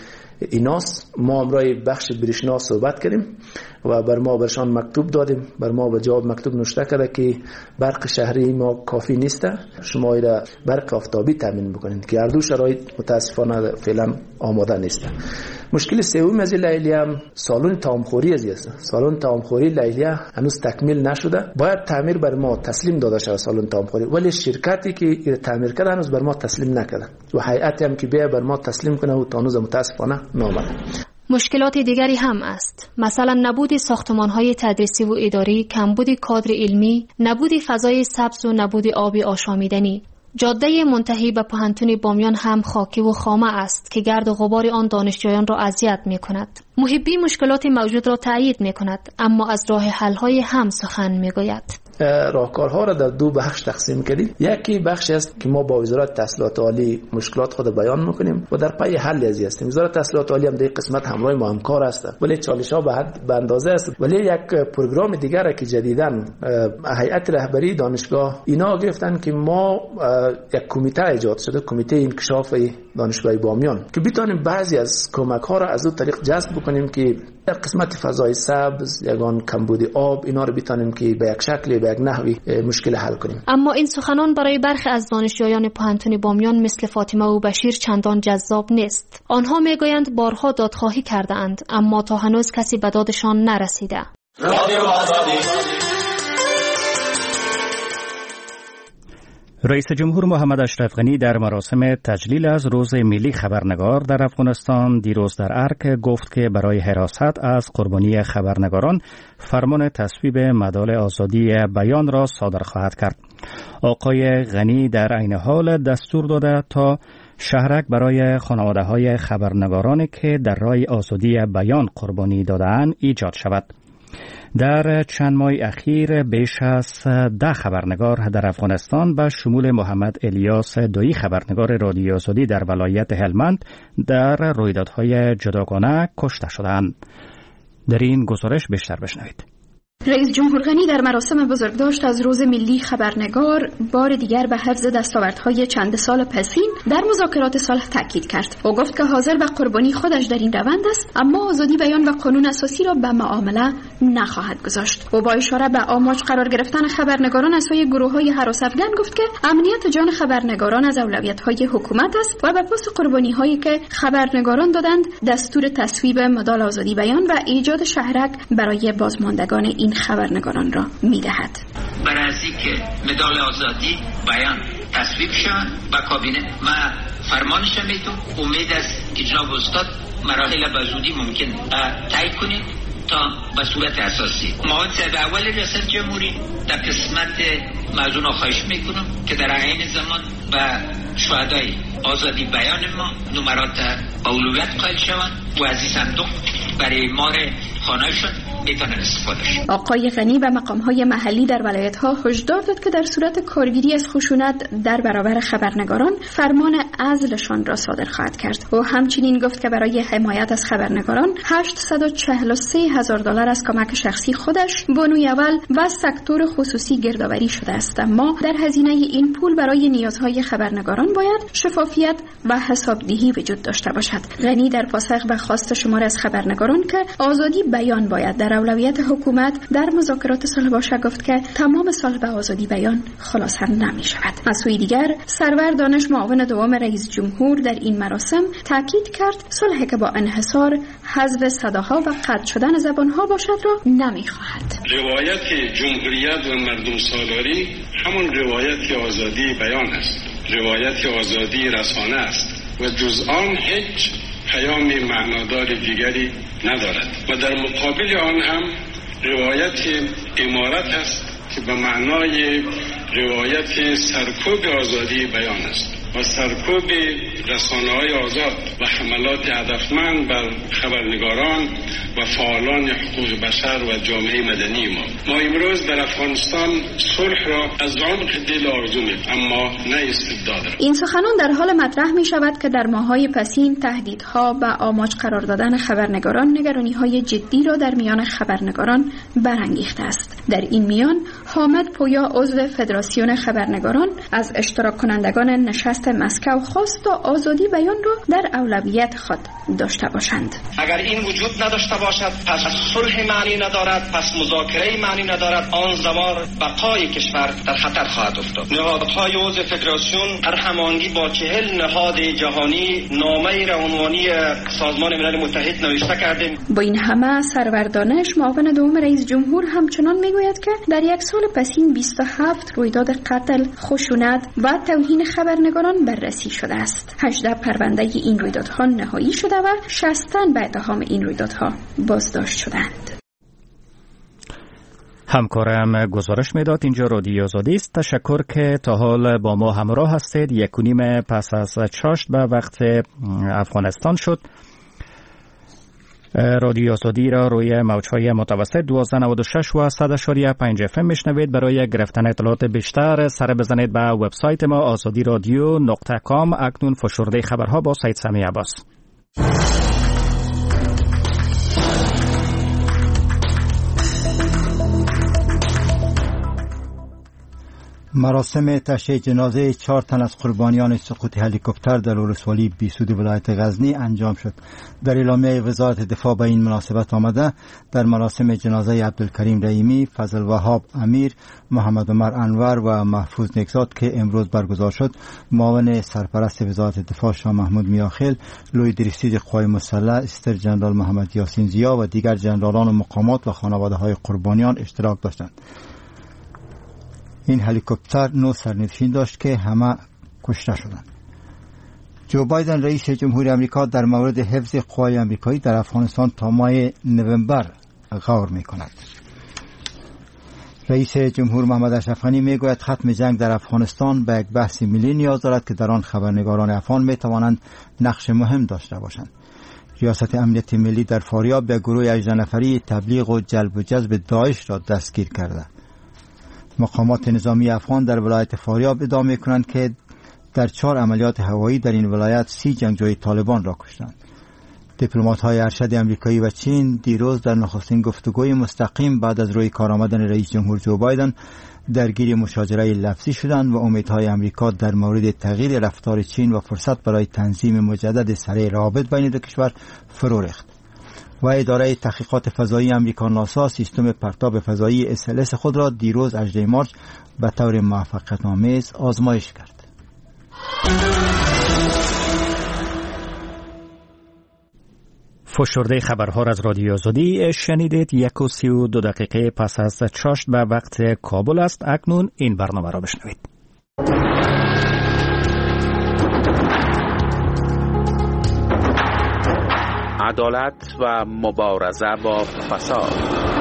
ایناست. ما امروز بخش بریشنا صحبت کردیم و بر ما برشان مکتوب دادیم. بر ما به جواب مکتوب نوشته کرده که برق شهری ما کافی نیست، شما ایره برق آفتابی تامین بکنید که هر دو شرایط متاسفانه فعلا آماده نیست. مشکل سوم از لیلی هم سالن طعامخوری است. سالن طعامخوری لیلی هنوز تکمیل نشده، باید تعمیر بر ما تسلیم داده شود سالن طعامخوری، ولی شرکتی که این تعمیر کرده هنوز بر ما تسلیم نکرده و هیئتی هم که بیا بر ما تسلیم کنه و تا هنوز متاسفانه نامده. مشکلات دیگری هم است، مثلا نبود ساختمان‌های تدریسی و اداری، کمبود کادر علمی، نبود فضای سبز و نبود آب آشامیدنی. جاده منتهی به پوهنتون بامیان هم خاکی و خامه است که گرد و غبار آن دانشجویان را اذیت می‌کند. محبی مشکلات موجود را تایید می‌کند، اما از راه حل‌های هم سخن می‌گوید. راهکارها را در دو بخش تقسیم کردیم. یکی بخش است که ما با وزارت تحصیلات عالی مشکلات خود بیان میکنیم و در پی حل ازی هستیم. وزارت تحصیلات عالی هم در قسمت همراه ما همکار است، ولی چالش‌ها به حد به اندازه است. ولی یک پروگرام دیگر که جدیداً هیئت رهبری دانشگاه اینا گرفتن که ما یک کمیته ایجاد شده، کمیته انکشاف دانشگاه بامیان، که بتونیم بعضی از کمک‌ها را از اون طریق جذب بکنیم که در قسمت فضای سبز، یگان کمبود آب، اینا رو بتونیم که به یک شکلی به یک نحوی مشکل حل کنیم. اما این سخنان برای برخی از دانشجویان پوهنتون بامیان مثل فاطمه و بشیر چندان جذاب نیست. آنها میگویند بارها دادخواهی کرده اند، اما تا هنوز کسی به دادشان نرسیده. رئیس جمهور محمد اشرف غنی در مراسم تجلیل از روز ملی خبرنگار در افغانستان دیروز در ارک گفت که برای حراست از قربانی خبرنگاران فرمان تصویب مدال آزادی بیان را صادر خواهد کرد. آقای غنی در عین حال دستور داده تا شهرک برای خانواده‌های خبرنگارانی که در راه آزادی بیان قربانی داده‌اند ایجاد شود. در چند ماه اخیر بیش از ده خبرنگار در افغانستان به شمول محمد الیاس دویی خبرنگار رادیو آزادی در ولایت هلمند در رویدادهای جداگانه کشته شدند. در این گزارش بیشتر بشنوید. رئیس جمهور غنی در مراسم بزرگداشت از روز ملی خبرنگار بار دیگر به حفظ دستاوردهای چند سال پسین در مذاکرات صلح تاکید کرد. او گفت که حاضر به قربانی خودش در این روند است، اما آزادی بیان و قانون اساسی را به معامله نخواهد گذاشت. او با اشاره به آماج قرار گرفتن خبرنگاران از سوی گروه‌های هراس افغان گفت که امنیت جان خبرنگاران از اولویت‌های حکومت است و به پاس قربانی‌هایی که خبرنگاران دادند دستور تصویب مدال آزادی بیان و ایجاد شهرک برای بازماندگان این خبرنگاران را می‌دهد. برای از اینکه مدال آزادی بیان تصویب شود و کابینه ما فرمانش میتون امید است که جناب استاد مراحل به زودی ممکن تایید کنید تا به صورت اساسی. ما سد اول ریاست جمهوری در قسمت موضوع خواهش میکنم که در عین زمان به شهدای آزادی بیان ما نمرات اولویت قائل شوند و از این صندوق برای مار خانه‌شون میتونن استفاده شد. آقای غنی و مقام‌های محلی در ولایت‌ها هشدار داد که در صورت کارگیری از خشونت در برابر خبرنگاران فرمان عزلشان را صادر خواهد کرد. او همچنین گفت که برای حمایت از خبرنگاران هشتصد و چهل و سه هزار دلار از کمک شخصی خودش، بانوی اول و سکتور خصوصی گردآوری شده است، اما در هزینه این پول برای نیازهای خبرنگاران باید شفافیت و حسابدهی وجود داشته باشد. غنی در پاسخ به خواست شمار از خبرنگاران که آزادی بیان باید در اولویت حکومت در مذاکرات صلح باشد گفت که تمام صلح به آزادی بیان خلاصه نمی شود. از سوی دیگر سرور دانش معاون دوم رئیس جمهور در این مراسم تاکید کرد صلحی که با انحصار، حذف صداها و قطع شدن زبانها باشد را نمی خواهد. روایت جمهوریت و مردم سالاری همون روایت آزادی بیان است، روایت آزادی رسانه است و جز آن هیچ پیام معنادار دیگری ندارد و در مقابل آن هم روایت امارت است که به معنای روایت سرکوب آزادی بیان است و سرکوب رسانه‌های آزاد و حملات هدفمند بر خبرنگاران و فعالان حقوق بشر و جامعه مدنی ما. ما امروز در افغانستان صلح را از عمق دل آرزو می‌کنیم، اما نه استبداد. این سخنان در حال مطرح می شود که در ماه‌های پسین تهدیدها به آماج قرار دادن خبرنگاران نگرانی‌های جدی را در میان خبرنگاران برانگیخته است. در این میان حامد پویا عضو فدراسیون خبرنگاران از اشتراک کنندگان نشست مسکو خواست تا آزادی بیان را در اولویت خود داشته باشند. اگر این وجود نداشته باشد پس صلح معنی ندارد، پس مذاکره معنی ندارد، آن زمان بقای کشور در خطر خواهد افتاد. نهادهای عضو فدراسیون در هماهنگی با چهل نهاد جهانی نامه عنوانی سازمان ملل متحد نوشته کردیم. با این همه سرور دانش معاون دوم رئیس جمهور همچنان میگوید که در یک سال پسین بیست و هفت رویداد قتل، خشونت و توهین خبرنگاران بررسی شده است. هجده پرونده این رویدادها نهایی شده و شصت تن به اتهام این رویدادها بازداشت شدند. همکارم گزارش میداد. اینجا رادیو آزادی است. تشکر که تا حال با ما همراه هستید. یک و نیم پس از چاشت به وقت افغانستان شد. رادیو آزادی را روی موج‌های متوسط دوازده نود و شش و صد و پنج اف ام میشنوید. برای گرفتن اطلاعات بیشتر سر بزنید به وبسایت ما آزادی رادیو نقطه کام. اکنون فشرده خبرها با سید سمی عباس. مراسم تشییع جنازه چهار تن از قربانیان سقوط هلیکوپتر در ولسوالی بیسود ولایت غزنی انجام شد. در اعلامیه وزارت دفاع به این مناسبت آمده در مراسم جنازه عبدالکریم رحیمی، فضل وهاب امیر، محمد عمر انور و محفوظ نکزاد که امروز برگزار شد، معاون سرپرست وزارت دفاع شاه محمود میاخیل، لوی دریستیج قوای مسلح استر جنرال محمد یاسین زیا و دیگر جنرالان و مقامات و خانواده های قربانیان اشتراک داشتند. این هلیکوپتر نو سرنشین داشت که همه کشته شدند. جو بایدن رئیس جمهوری آمریکا در مورد حفظ قوای آمریکایی در افغانستان تا ماه نوامبر غور می‌کند. رئیس جمهور محمد اشرف غنی میگوید ختم جنگ در افغانستان به یک بحث ملی نیاز دارد که در آن خبرنگاران افغان میتوانند نقش مهم داشته باشند. ریاست امنیت ملی در فاریاب به گروه هجده نفری تبلیغ و جلب و جذب داعش را دستگیر کرده. مقامات نظامی افغان در ولایت فاریاب ادعا می‌کنند که در چهار عملیات هوایی در این ولایت سی جنگجوی طالبان را کشتند. دیپلمات‌های ارشد آمریکایی و چین دیروز در نخستین گفتگوی مستقیم بعد از روی کار آمدن رئیس جمهور جو بایدن درگیر مشاجره لفظی شدند و امیدهای آمریکا در مورد تغییر رفتار چین و فرصت برای تنظیم مجدد سره روابط بین دو کشور فرو ریخت. و اداره تحقیقات فضایی آمریکا ناسا سیستم پرتاب فضایی اس ال اس خود را دیروز هجدهم مارس به طور موفقیت‌آمیز آزمایش کرد. فشرده خبرها از رادیو آزادی شنیدید. یک و سی و دو دقیقه پس از چاشت به وقت کابل است. اکنون این برنامه را بشنوید. عدالت و مبارزه با فساد.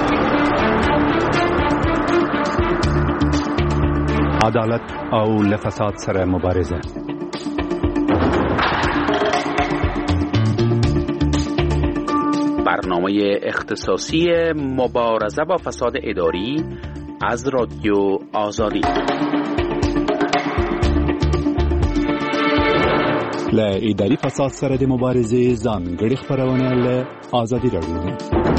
عدالت او لفساد سره مبارزه. برنامه اختصاصی مبارزه با فساد اداری از رادیو آزادی. له اداري فساد سره د مبارزې ځانګړي خبرونه له آزادي راډیو.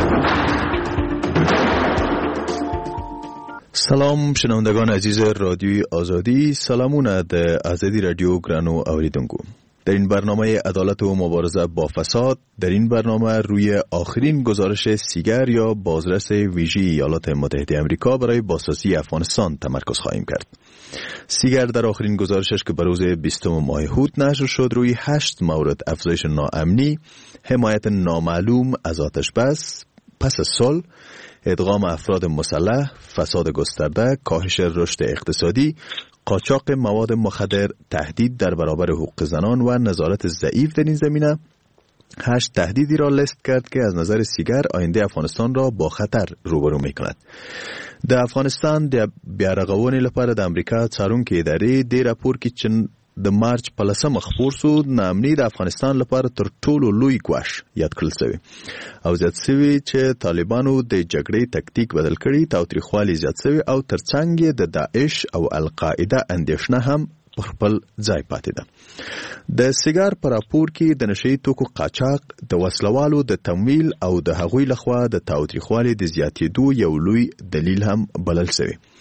سلام شنوندگان عزیز رادیوی آزادی، سلامونه د آزادی رادیو ګرانو اوریدونکو. در این برنامه عدالت و مبارزه با فساد، در این برنامه روی آخرین گزارش سیگر یا بازرس ویژه ایالات متحده آمریکا برای بازسازی افغانستان تمرکز خواهیم کرد. سیگر در آخرین گزارشش که به روز بیستم ماه هوت نشر شد روی هشت مورد افزایش ناامنی، حمایت نامعلوم از آتش بس پس از صلح، ادغام افراد مسلح، فساد گسترده، کاهش رشد اقتصادی، قاچاق مواد مخدر، تهدید در برابر حقوق زنان و نظارت ضعیف در این زمینه، هشت تهدیدی را لیست کرد که از نظر سیگر آینده افغانستان را با خطر روبرو می کند. د افغانستان د بیارغونې لپاره د امریکا څارونکي ادارې د راپور کې چې د مارچ په لسمه خپور سو ناامني د افغانستان لپاره تر ټولو لوی ګواښ یاد کړل شوی او زیات شوی چې طالبانو د جګړې تکتیک بدل کړي، تاوتریخوالي زیات شوی او ترڅنګ یې د داعش او القاعده اندېښنه هم په خپل ځای پاتې ده. د سیګار په راپور کې د نشئی توکو قاچاق، د وسلوالو د تمویل او د هغوی لخوا د تاوتریخوالي د زیاتېدو یو لوی دلیل هم بلل شوی.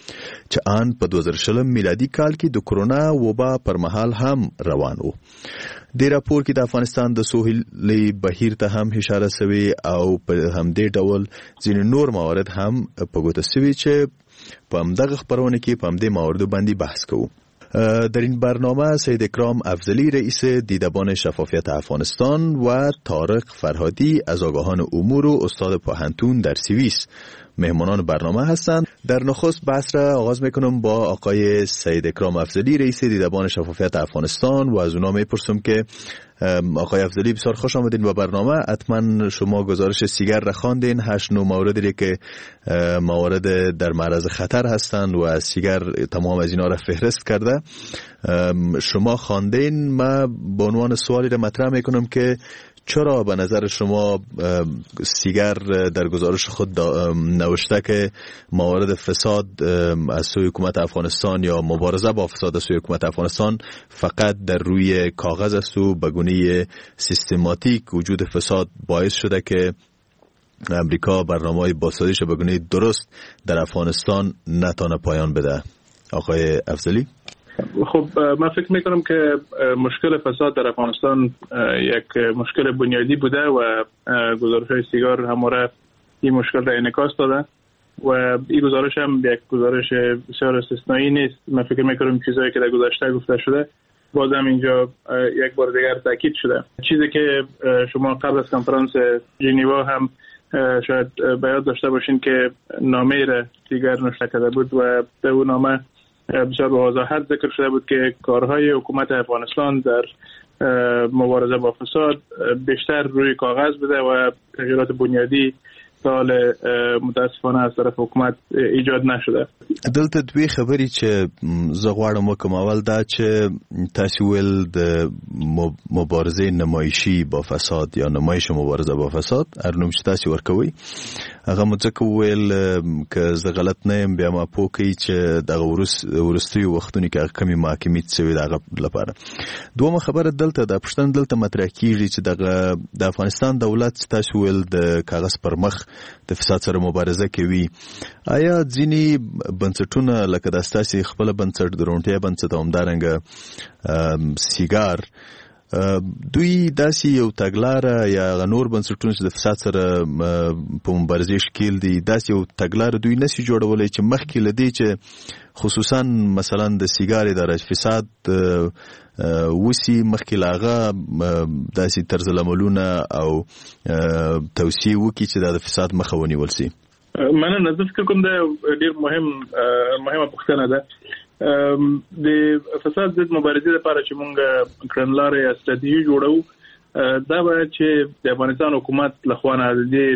چې آن په دوه زره شلم میلادي کال کې د کرونا وبا پر مهال هم روان وو. د راپور کې د افغانستان د سوهلي بهیر ته هم اشاره شوی او په همدې ډول ځینې نور موارد هم په ګوته شوی چې په همدغه خبرونه کې په همدې مواردو باندې بحث کوو. در این برنامه سید اکرام افضلی رئیس دیدبان شفافیت افغانستان و طارق فرهادی از آگاهان امور و استاد پاهنتون در سوئیس مهمانان برنامه هستند. در نخست بحث را آغاز میکنم با آقای سید اکرام افضلی رئیس دیدبان شفافیت افغانستان و از اونا میپرسم که آقای افضلی بسیار خوش آمدین به برنامه. حتما شما گزارش سیگر را خواندین، هشت نو موردی که موارد در معرض خطر هستند و سیگر تمام از اینا را فهرست کرده. شما خواندین. ما به عنوان سوالی را مطرح میکنم که چرا به نظر شما سیگر در گزارش خود نوشته که موارد فساد از سوی حکومت افغانستان یا مبارزه با فساد از سوی حکومت افغانستان فقط در روی کاغذ است و به گونه سیستماتیک وجود فساد باعث شده که امریکا برنامه‌های بازسازیش به گونه درست در افغانستان نتونه پایان بده؟ آقای افضلی. خب من فکر میکنم که مشکل فساد در افغانستان یک مشکل بنیادی بوده و گزارش سیگار همواره این مشکل را انعکاس داده و این گزارش هم یک گزارش بسیار استثنایی نیست. من فکر میکنم چیزایی که در گذشته گفته شده بازم اینجا یک بار دیگر تاکید شده. چیزی که شما قبل از کنفرانس ژنوا هم شاید بیان داشته باشین که نامه را سیگر نوشته کرده بود و در اون نامه بسیار به وضاحت ذکر شده بود که کارهای حکومت افغانستان در مبارزه با فساد بیشتر روی کاغذ بوده و تغییرات بنیادی سال متاسفانه از طرف حکومت ایجاد نشده. دلته دوی خبرې چې زه غواړم وکم. اول دا چې تاسو ول د مبارزه نمایشي با فساد یا نمایش مبارزه با فساد ارنوم چې تاسو ورکوي هغه مځکه ویل که زه غلط نه یم بیا ما پوکي چې د ورستي وختونی کې کمی محاکمې څوي دغه لپاره. دومره خبره دلته د پښتون دلته مطرح کیږي چې د افغانستان دولت تاسو ول د کاغذ پر مخ د فساد سره مبارزه کوي. آیا ځینی بنسټونه لکه د اساسي خپل بنسټ درونټیا بنسټ همدارنګه سیګار دوی داسې یو تګلاره یا غنور بنسټونه چې د فساد سره په مبارزه شکیل دي داسې یو تګلاره دوی نشي جوړولای چې مخکې لدی چې خصوصا مثلا د سیګار اداره فساد وسی مخکې لاغه داسې طرز العملونه او توصیه وکړي چې د فساد مخه ونیول شي. مننه. نظر فکر کوم دا ډیر مهم مهمه پوښتنه ده. د فساد ضد مبارزې لپاره چې موږ کړنلارې یا ستراتیژي جوړو دا باید چې د افغانستان حکومت لخوا نه د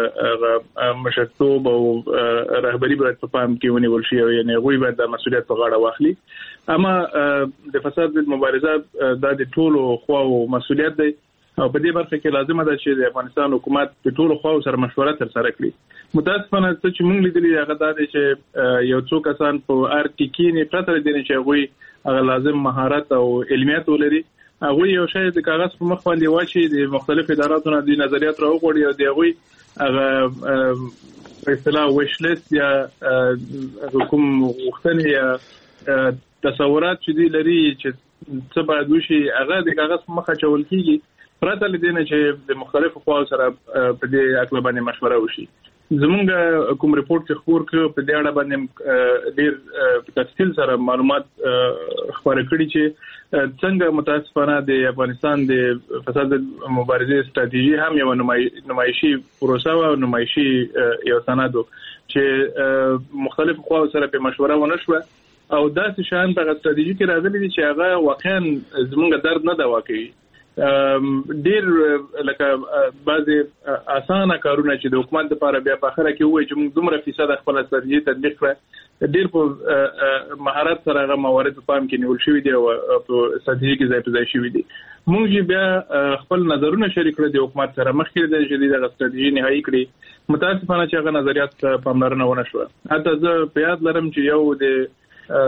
مشرتوب او رهبری باید په پام کې ونیول شي او یعنی هغوی باید د مسؤلیت په غاړه واخلي. اما د فساد ضد مبارزه دا د ټولو خواو مسؤلیت دی او په دې برخه کې لازمه ده چې د افغانستان حکومت د ټولو خواو سره مشوره ترسره کړي. متاسفانه څه چې موږ لیدلي هغه دا دی چې یو څو کسان په ار کې کېني پرته د دې چې هغوی هغه لازم مهارت او علمیت ولري هغوی یو شی د کاغذ په مخ باندې واچي د مختلف اداراتو نه د نظریات راوغوړي او د هغوی هغه په اصطلاح ویش لیست یا کوم غوښتنې یا تصورات چې دی لري چې څه باید وشي هغه د کاغذ په مخ اچول کېږي پرته له دې نه چې د مختلفو خواو سره په دې اړه باندې مشوره وشي. زمونږ کوم ریپورت چې خبر کړو په دې اړه باندې ډېر په تفصیل سره معلومات خبرې کړي چې څنګه متاسفانه د افغانستان د فساد مبارزې ستراتیژي هم یو نمایشي پروسه او نمایشي یو سند چې مختلف خواو سره په مشوره ونه شو او داسې شان په ستراتیژي کې راغلي دي چې هغه واقعا زمونږ درد نه دا واقعي ډیر لکه بعضی اسانه کارونه چې د حکومت لپاره بیا په اخره کې وایي چې موږ دومره فیصد خپل ستراتیژي تطبیق کړه ډیر په مهارت سره هغه موارد په پام کې نیول شوی دی او په ستراتیژي کې ځای په ځای شوی دي. موږ بیا خپل نظرونه شریک کړل د حکومت سره مخکې د جديد د ستراتیژي نهایی کړي. متاسفانه چې هغه نظریات پاملرنه ونه شو. حتی زه په یاد لرم چې یو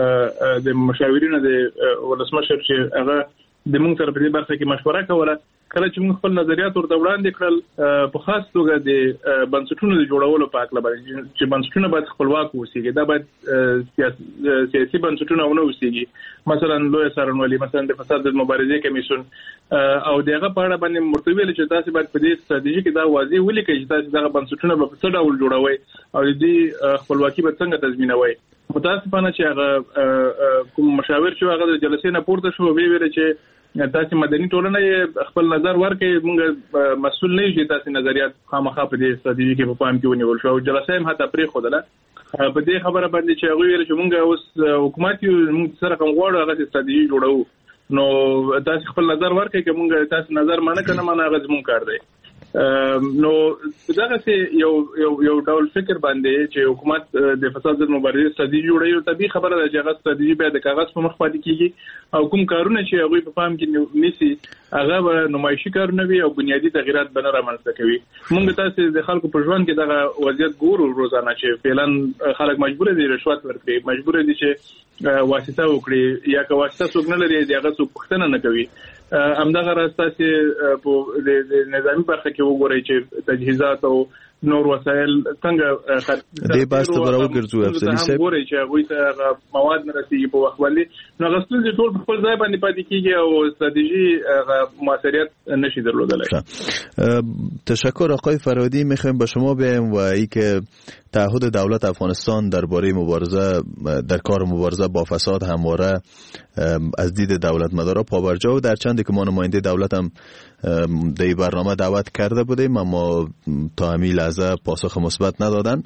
د د مشاورینو د ولسمشر چې هغه د موږ سره په دې برخه کې مشوره کوله کله چې موږ خپل نظریات ورته وړاندې کړل په خاص توګه د بنسټونو د جوړولو په اړه باندې چې بنسټونه باید خپلواک اوسېږي، دا باید سیاسي بنسټونه ونه اوسېږي، مثلا لوی څارنوالي، مثلا د فساد د مبارزې کمیسیون او دغه په اړه باندې مرتبه لري چې تاسو باید په دې ستراتیژي کې دا واضح ولیکئ چې تاسو دغه بنسټونه په څه ډول جوړوي او دې خپلواکي به څنګه تضمینوي. متاسفانه چې هغه کوم مشاور چې هغه د جلسې نه پورته شو وی ویل چې تاسو مدني ټولنه خپل نظر ورکړي، موږ مسؤل نه یو چې تاسو نظریات خامخا په دې ستراتیژي کې په پام کې ونیول شو. جلسه هم هته پرې خوده په دې خبره باندې چې هغه ویل چې موږ اوس حکومت یو موږ سره کوم غواړو هغه ستراتیژي جوړو، نو تاسو خپل نظر ورکړئ چې موږ تاسو نظر مانه کنه مانه هغه زموږ کار دی. نو دغه سي یو یو یو ډول فکر باندې چې حکومت د فساد د مبارزې ستراتیژي جوړوي، طبيعي خبره ده چې هغه ستراتیژي به د کاغذ په مخ پاتې کیږي او کوم کارونه چې هغه په فهم کې نیسي هغه به نمایشي کارونه وي او بنیادی تغیرات به نه رامنځته کوي. موږ تاسو د خلکو په ژوند کې دغه وضعیت ګورو روزانه چې فعلا خلک مجبور دي رشوت ورکړي، مجبور دي چې واسطه وکړي، یا که واسطه څوک نه لري دغه څوک پښتنه نه کوي. همدغه راسته چې په د نظامی برخه کې وګورئ چې تجهیزات او نور وسایل څنګه دې باس ته برابر ګرځو افسری صاحب وګورئ چې هغه ته مواد نه رسیږي په وخت باندې، نو غوښتل دي ټول په خپل ځای باندې پاتې کیږي او استراتیژی موثریت نشي درلودلای. تشکر آقای فرهادی. میخوایم به شما بگیم و ای که تعهد دولت افغانستان درباره مبارزه در کار مبارزه با فساد همواره از دید دولت مدارا پابرجا و در چندی که ما نماینده دولت هم در این برنامه دعوت کرده بودیم اما تا همین لحظه پاسخ مثبت ندادن،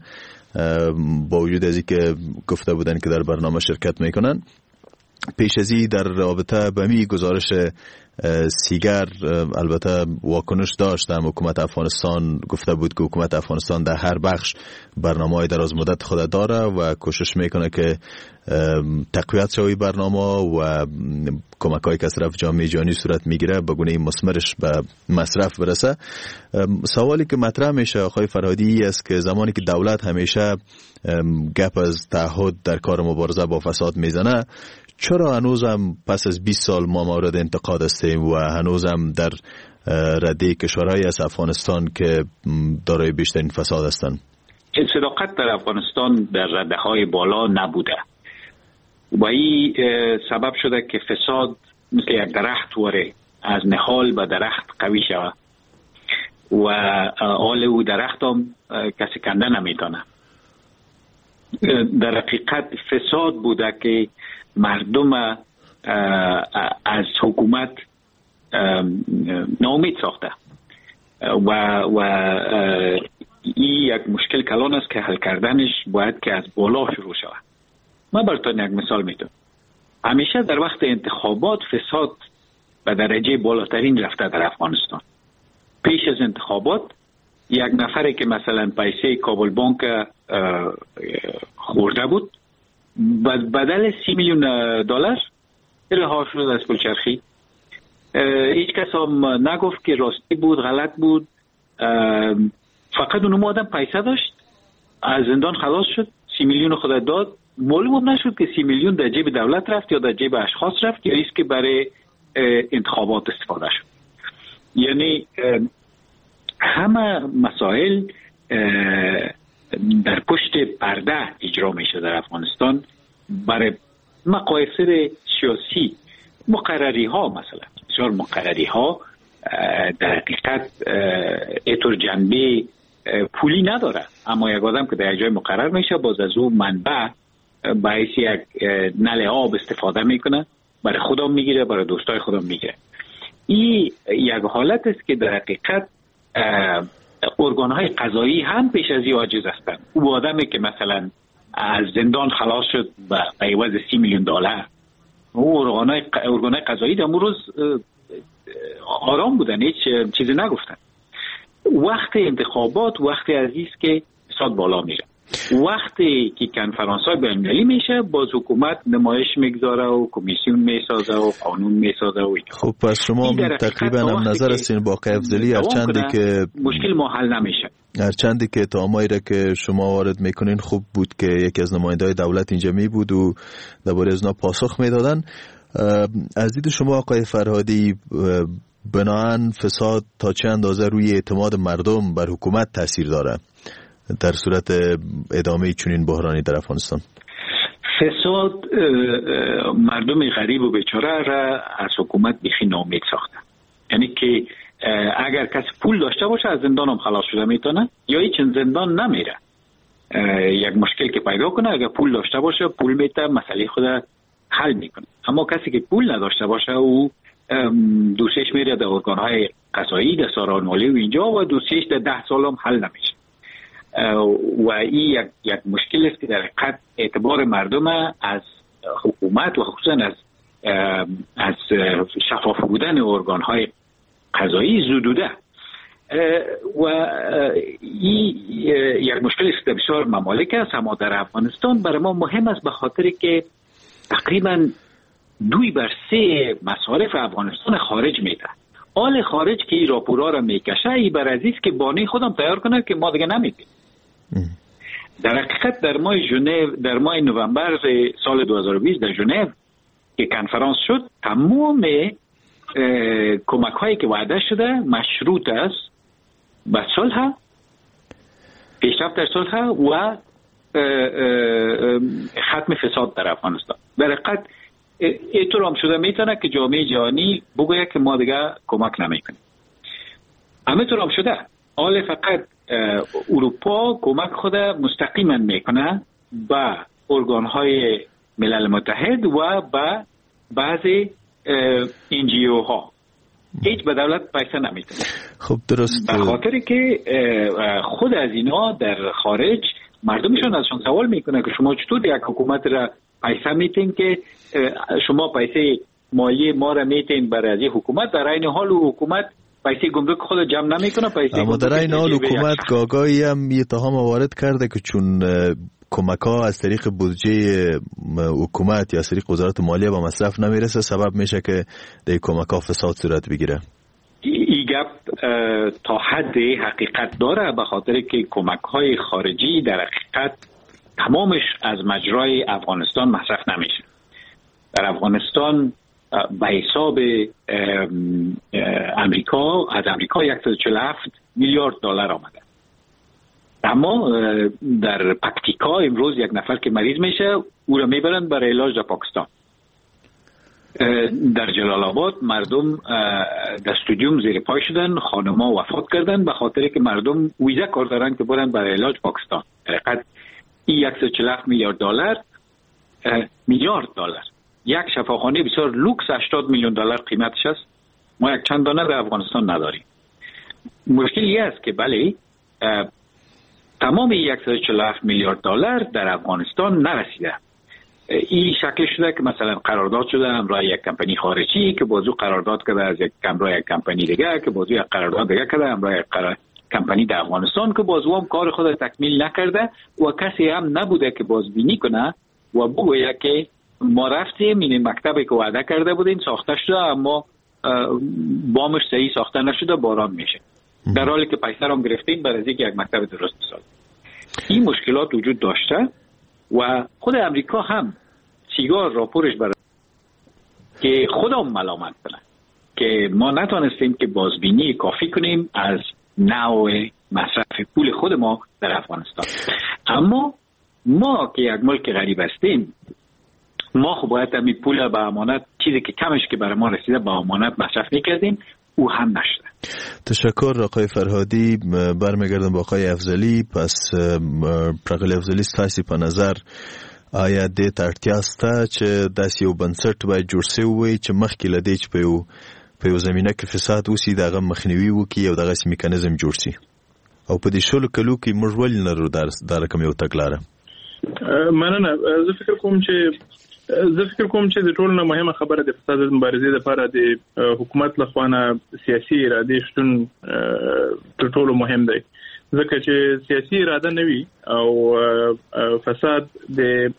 با وجود از اینکه گفته بودن که در برنامه شرکت میکنن. پیش از این در رابطه به می گزارش سیگر البته واکنش داشتم. حکومت افغانستان گفته بود که حکومت افغانستان در هر بخش برنامه‌های دراز مدت خود داره و کوشش میکنه که تقویت شوی برنامه و کمک‌هایی که از طرف جامعه جهانی صورت میگیره به گونه مثمرش به مصرف برسه. سوالی که مطرح میشه آقای فرهادی است که زمانی که دولت همیشه گپ از تعهد در کار مبارزه با فساد میزنه، چرا هنوزم پس از بیست سال ما مورد انتقاد هستیم و هنوزم در رده کشورهای از افغانستان که دارای بیشترین فساد هستند؟ صداقت در افغانستان در رده های بالا نبوده و این سبب شده که فساد مثل یک درخت وره از نهال به درخت قوی شود و آل او درخت هم کسی کنده نمیتونه. در حقیقت فساد بوده که مردم از حکومت ناامید ساخته و و این یک مشکل کلان است که حل کردنش باید که از بالا شروع شود. من براتون یک مثال میتونم. همیشه در وقت انتخابات فساد به درجه بالاترین رفته در افغانستان. پیش از انتخابات یک نفری که مثلا پیسه کابل بانک خورده بود بدل سی میلیون دلار رها شد از پلچرخی. هیچ کس هم نگفت که راستی بود غلط بود، فقط اون آدم پیسه داشت، از زندان خلاص شد، سی میلیون خود داد، معلوم نشد که سی میلیون در جیب دولت رفت یا در جیب اشخاص رفت یا ایست که برای انتخابات استفاده شد. یعنی همه مسائل در پشت پرده اجرا میشه در افغانستان برای مقایسه سیاسی. مقرری ها مثلا بسیار مقرری ها در حقیقت اینطور جنبه پولی نداره، اما یک آدم که در جای مقرر میشه باز از او منبع باعث یک نل آب استفاده میکنه، برای خودم میگیره، برای دوستای خودم میگیره. این یک حالت است که در حقیقت ارگان‌های قضایی هم پیش از این عاجز هستند. او آدمی که مثلا از زندان خلاص شد به عوض سی میلیون دلار، او ارگان‌های ارگان‌های قضایی در امروز آرام بودن، هیچ چیزی نگفتن. وقت انتخابات وقتی عزیز که فساد بالا میره، وقتی که کنفرانس‌های بین‌المللی میشه باز حکومت نمایش میگذاره و کمیسیون میسازه و قانون میسازه و خب پس شما تقریبا هم نظر هستین با افضلی هرچندی که مشکل ما حل نمیشه، هرچندی که تامایی را که شما وارد میکنین خوب بود که یکی از نماینده‌های دولت اینجا می بود و درباره از اونا پاسخ میدادن. از دید شما آقای فرهادی بناهن فساد تا چه اندازه روی اعتماد مردم بر حکومت تاثیر داره در صورت ادامه چنین بحرانی در افغانستان؟ فساد مردم غریب و بیچاره را از حکومت بیخی ناامید ساخته. یعنی که اگر کسی پول داشته باشه از زندان هم خلاص شده میتونه یا هیچ زندان نمیره. یک مشکل که پیدا کنه اگر پول داشته باشه پول میته مسئله خود حل میکنه. اما کسی که پول نداشته باشه او دوسیش میره در ارگانهای قضایی در سازمان مالی و اینجا و دوسیش در ده سال هم حل نمیشه. و این یک, یک مشکل است که در حقیقت اعتبار مردم از حکومت و خصوصا از از شفاف بودن ارگانهای قضایی زدوده و این یک مشکل است که بسیار ممالک است. اما در افغانستان برای ما مهم است به خاطر که تقریبا دوی بر سه مصارف افغانستان خارج میده. آل خارج که این راپورها را میکشه ای بر عزیز که بانی خودم تیار کنه که ما دیگه نمیدیم. در حقیقت در ماه ژنو در ماه نوامبر سال دو هزار و بیست در ژنو که کنفرانس شد تمام کمک هایی که وعده شده مشروط است به صلح، پیشرفت در صلح و ختم فساد در افغانستان. در حقیقت اینطور هم شده میتونه که جامعه جهانی بگوید که ما دیگه کمک نمیکنیم. همینطور هم شده. حال فقط اروپا کمک خود مستقیما میکنه به ارگانهای ملل متحد و به بعضی انجیو ها. هیچ به دولت پیسه نمیتونه. خب درست. به خاطر که خود از اینا در خارج مردمشون ازشون سوال میکنه که شما چطور یک حکومت را پیسه میتین که شما پیسه مالی ما را میتین برای از حکومت، در این حال حکومت پیسه گمرک خود جمع نمیکنه. پیسه اما در این حال حکومت گاگایی هم یه اتهام وارد کرده که چون کمک ها از طریق بودجه حکومت یا از طریق وزارت مالیه به مصرف نمیرسه سبب میشه که در کمک ها فساد صورت بگیره. این گپ تا حد حقیقت داره به خاطر که کمک های خارجی در حقیقت تمامش از مجرای افغانستان مصرف نمیشه. در افغانستان به حساب امریکا از امریکا صد و چهل و هفت میلیارد دلار آمده. اما در پکتیکا امروز یک نفر که مریض میشه او را میبرن برای علاج در پاکستان. در جلال آباد مردم در استودیوم زیر پای شدن، خانم‌ها وفات کردن به خاطر که مردم ویزا کار دارن که برن برای علاج پاکستان. حقیقت این صد و چهل و هفت میلیارد دلار میلیارد دلار یک شفاخانه بسیار لوکس هشتاد میلیون دلار قیمتش است. ما یک چند دانه در افغانستان نداریم. مشکلی است که بله تمام صد و چهل و هفت میلیارد دلار در افغانستان نرسیده. این شکل شده که مثلا قرارداد شده همراه یک کمپانی خارجی که بازو قرارداد کرده از یک همراه یک کمپانی دیگه که بازو یک قرارداد دیگه کرده همراه یک قرار... کمپانی در افغانستان که بازو هم کار خود تکمیل نکرده و کسی هم نبوده که بازبینی کنه و بگویه که ما رفتیم این مکتبی که وعده کرده بودیم ساخته شده اما بامش صحیح ساخته نشده باران میشه، در حالی که پیسه هم گرفتیم برای اینکه یک مکتب درست بسازیم. این مشکلات وجود داشته و خود امریکا هم سیگار راپورش برای که خودم ملامت کنه که ما نتونستیم که بازبینی کافی کنیم از نوع مصرف پول خود ما در افغانستان. اما ما که یک ملک غریب هستیم ما خب باید همین پول به امانت چیزی که کمش که برای ما رسیده به امانت مصرف میکردیم او هم نشده. تشکر آقای فرهادی. برمیگردم با آقای افضلی. پس پرغل افضلی ستاسو په نظر آیا د ترتیا ستا چې داسې یو بنسټ باید جوړ شوی وي چې مخکې له دې چې په یو په یو زمینه کې فساد وسي دغه مخنیوي وکړي او دغه میکانیزم جوړ شي او په دې شلو کلو کې موږ ولې نه لرو دا رقم یو تګلاره؟ مننه. زه فکر کوم چې زه فکر کوم چې د ټولو نه مهمه خبره د فساد مبارزې لپاره د حکومت لخوا نه سیاسي اراده شتون تر ټولو مهم دی، ځکه چې سیاسي اراده نه وي او فساد د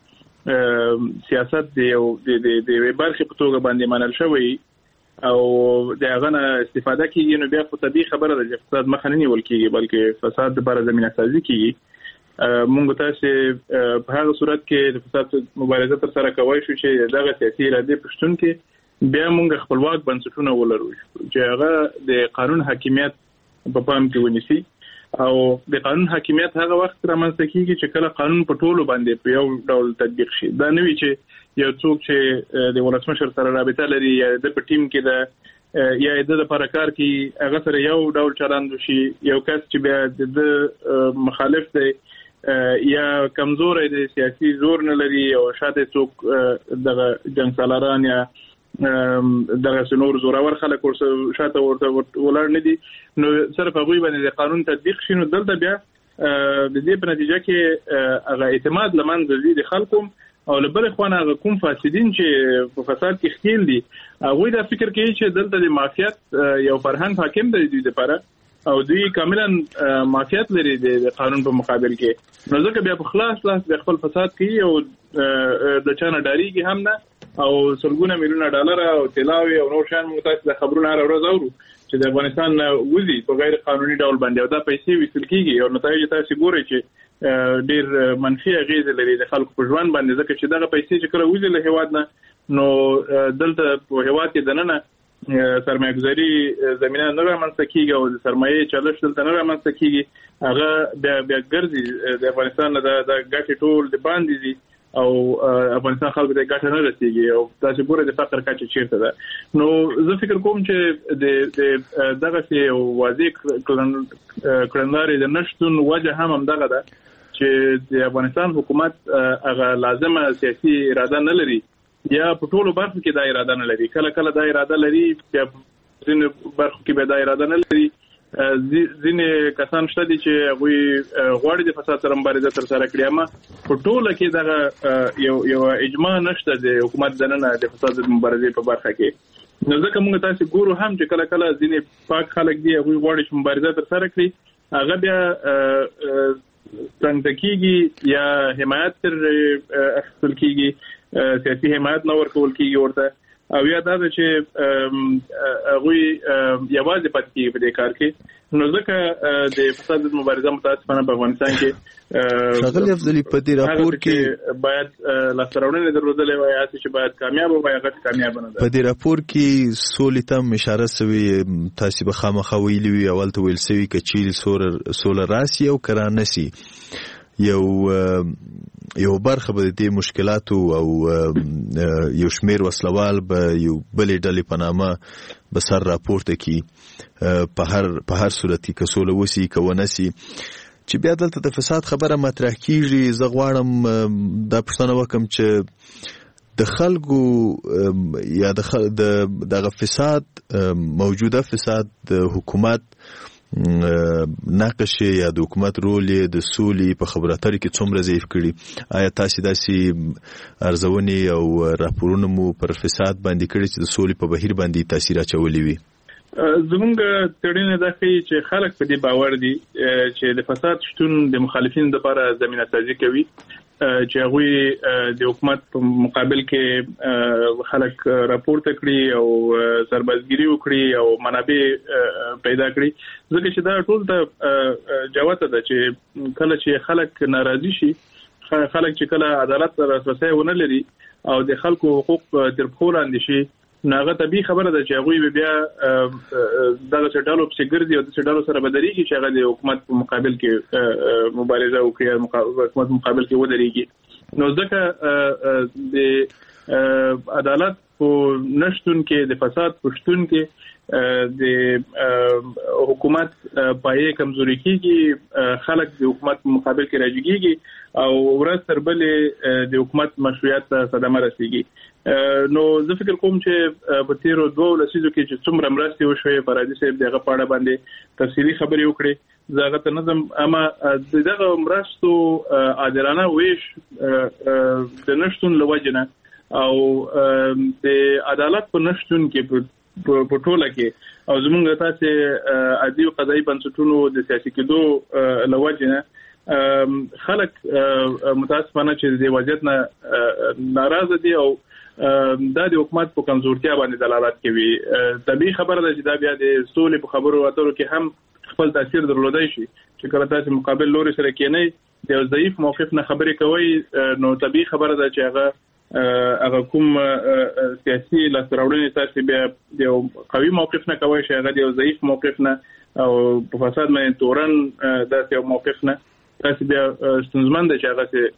سیاست د د د برخې په توګه باندې منل شوی او د هغه نه استفاده کیږي نو بیا خو طبیعي خبره ده چې فساد مخه نه نیول کیږي بلکې فساد لپاره زمينه سازي کیږي. مونږ تاسو په هغه صورت کې د فساد مبارزه تر سره کوي شو چې دغه سیاسي اراده پښتون کې بیا موږ خپلواک بنسټونه ولرو چې هغه د قانون حاکمیت په پام کې ونیسي او د قانون حاکمیت هغه وخت رامنځته کیږي چې کله قانون په ټولو باندې په یو ډول تطبیق شي. دا نه وي چې یو څوک چې د ولسمشر سره رابطه لري یا د په ټیم کې د یا د لپاره کار کوي هغه سره یو ډول چلند وشي، یو کس چې بیا د مخالف دی یا کمزوري دی، سیاسي زور نه لري او شاته څوک د جنگ سالاران یا دغه سنور زورور خلک ورسره شاته ورته ولر نه دي، نو صرف هغه باندې د قانون تطبیق شینو دلته بیا د دې په نتیجه کې هغه اعتماد لمن د خلکو او لبل خوانه هغه کوم فاسدین چې په فساد کې خېل دي هغه دا فکر کوي چې دلته د مافیات یو فرهنګ حاکم دی د دې لپاره او دوی کاملا مافیات لري د قانون په مقابل کې، نو ځکه بیا په خلاص لاس د خپل فساد کوي او د چانه ډاریږي هم نه او سلګونه میلیونه ډالر او تلاوي او نور شان موږ تاسو د خبرونو هر ورځ اورو چې د افغانستان وزي په غیر قانوني ډول باندې او دا پیسې وصول کیږي او نتایج تاسو ګورئ چې ډیر منفي اغیز لري د خلکو په ژوند باندې، ځکه چې دغه پیسې چې کله وزي له هواد نه نو دلته په هواد کې دننه سرمایه‌گذاري زمينه نه رامنځته کیږي او د سرمایې چالش دلته نه رامنځته کیږي، هغه بیا بیا ګرځي د افغانستان نه د ګټې ټول د باندې دي او افغانستان خلکو ته ګټه نه رسیږي او تاسو ګورئ د فقر کچه چیرته ده. نو زه فکر کوم چې د دغه سی واضح کړنداري د نشټون وجه هم هم دغه ده چې د افغانستان حکومت هغه لازمه سیاسي اراده نه لري یا په ټولو برخو کې دا اراده نه لري، کله کله دا اراده لري بیا ځینې برخو کې به دا اراده نه لري، ځینې کسان شته دي چې هغوی غواړي د فساد سره مبارزه ترسره کړي، اما په ټوله کې دغه یو یو اجماع نشته د حکومت دننه د فساد مبارزې په برخه کې. نو ځکه موږ تاسو ګورو هم چې کله کله ځینې پاک خلک دي هغوی غواړي چې مبارزه ترسره کړي، هغه بیا څنګه کېږي یا حمایت تر اخیستل کېږي، سیاسي حمایت نه ورکول کېږي ورته، او یا دا چې هغوی یوازې پاتې کېږي په دې کار کې. نو ځکه د فساد مبارزه متاسفانه په افغانستان کې ښاغلی افضلي په دې راپور کې باید لاسته راوړنې درلودلې وای چې باید کامیاب وای، هغه کامیاب نه ده. په دې راپور کې سولې ته اشاره شوې، تاسو به خامخا ویلي وي اول ته ویل شوي که چیرې سوله راسي او که رانسي یو یو برخه به د مشکلاتو او یو شمیر وسلوال به یو بلې ډلې په نامه به سر راپورته کی په هر په هر صورت کې که سوله وسي که ونسي، چې بیا دلته د فساد خبره مطرح کیږي. زه غواړم دا پوښتنه وکړم چې د خلکو یا د دغه فساد موجوده فساد د حکومت نقش یا د حکومت رول د سولې په خبرو اترو کې څومره ضعیف کړي؟ آیا تاسو داسې ارزونې او راپورونه مو پر فساد باندې کړي چې د سولې په بهیر باندې تاثیر اچولی وي؟ زمونږ تړینه دا کوي چې خلک په دې باور دي چې د فساد شتون د مخالفینو لپاره زمينه سازي کوي، چې هغوی د حکومت په مقابل کې خلک راپورته کړي او سربازګيري وکړي او منابع پیدا کړي، ځکه چې دا ټول ته جوته ده چې کله چې خلک ناراضي شي، خلک چې کله عدالت ته لاسرسی ونه لري او د خلکو حقوق تر پښو لاندې شي، ناغه طبيعي خبره ده چې هغه بیا دغه څډالو په ګرځي او د څډالو سره بدريږي چې هغه د حکومت په مقابل کې مبارزه وکړي، حکومت مقابل کې ودرېږي. نو ځکه د عدالت په نشټون کې د فساد په شتون کې د حکومت پایې کمزوري کیږي، خلک د حکومت په مقابل کې راځيږي او ورځ تر بلې د حکومت مشروعیت ته صدمه رسیږي. نو زه فکر کوم چې په تیرو دوه لسیزو کې چې څومره مرستې وشوي فرادي صاحب دغه پاړه باندې تفصیلی خبرې وکړي، زه ته نظم اما دغه مرستو عادلانه ویش د نشټون لوجنه او د عدالت په نشټون کې په ټوله کې او زمونږ تاسو عادي او قضایي بنسټونو د سیاسي کېدو لوجنه خلک متاسفانه چې د وضعیت نه ناراضه دي او دا د حکومت په کمزورتیا باندې دلالت کوي. طبيعي خبره ده چې دا بیا د سولې په خبرو اترو کې هم خپل تاثیر درلودای شي، چې کله تاسو مقابل لوري سره کېنئ د ضعیف موقف نه خبرې کوي، نو طبيعي خبره ده چې هغه هغه کوم سیاسي لاسراوړنې تاسو بیا یو قوي موقف نه کوي چې هغه یو ضعیف موقف نه او په فساد باندې تورن داسې یو موقف نه تاسو بیا ستونزمن دي چې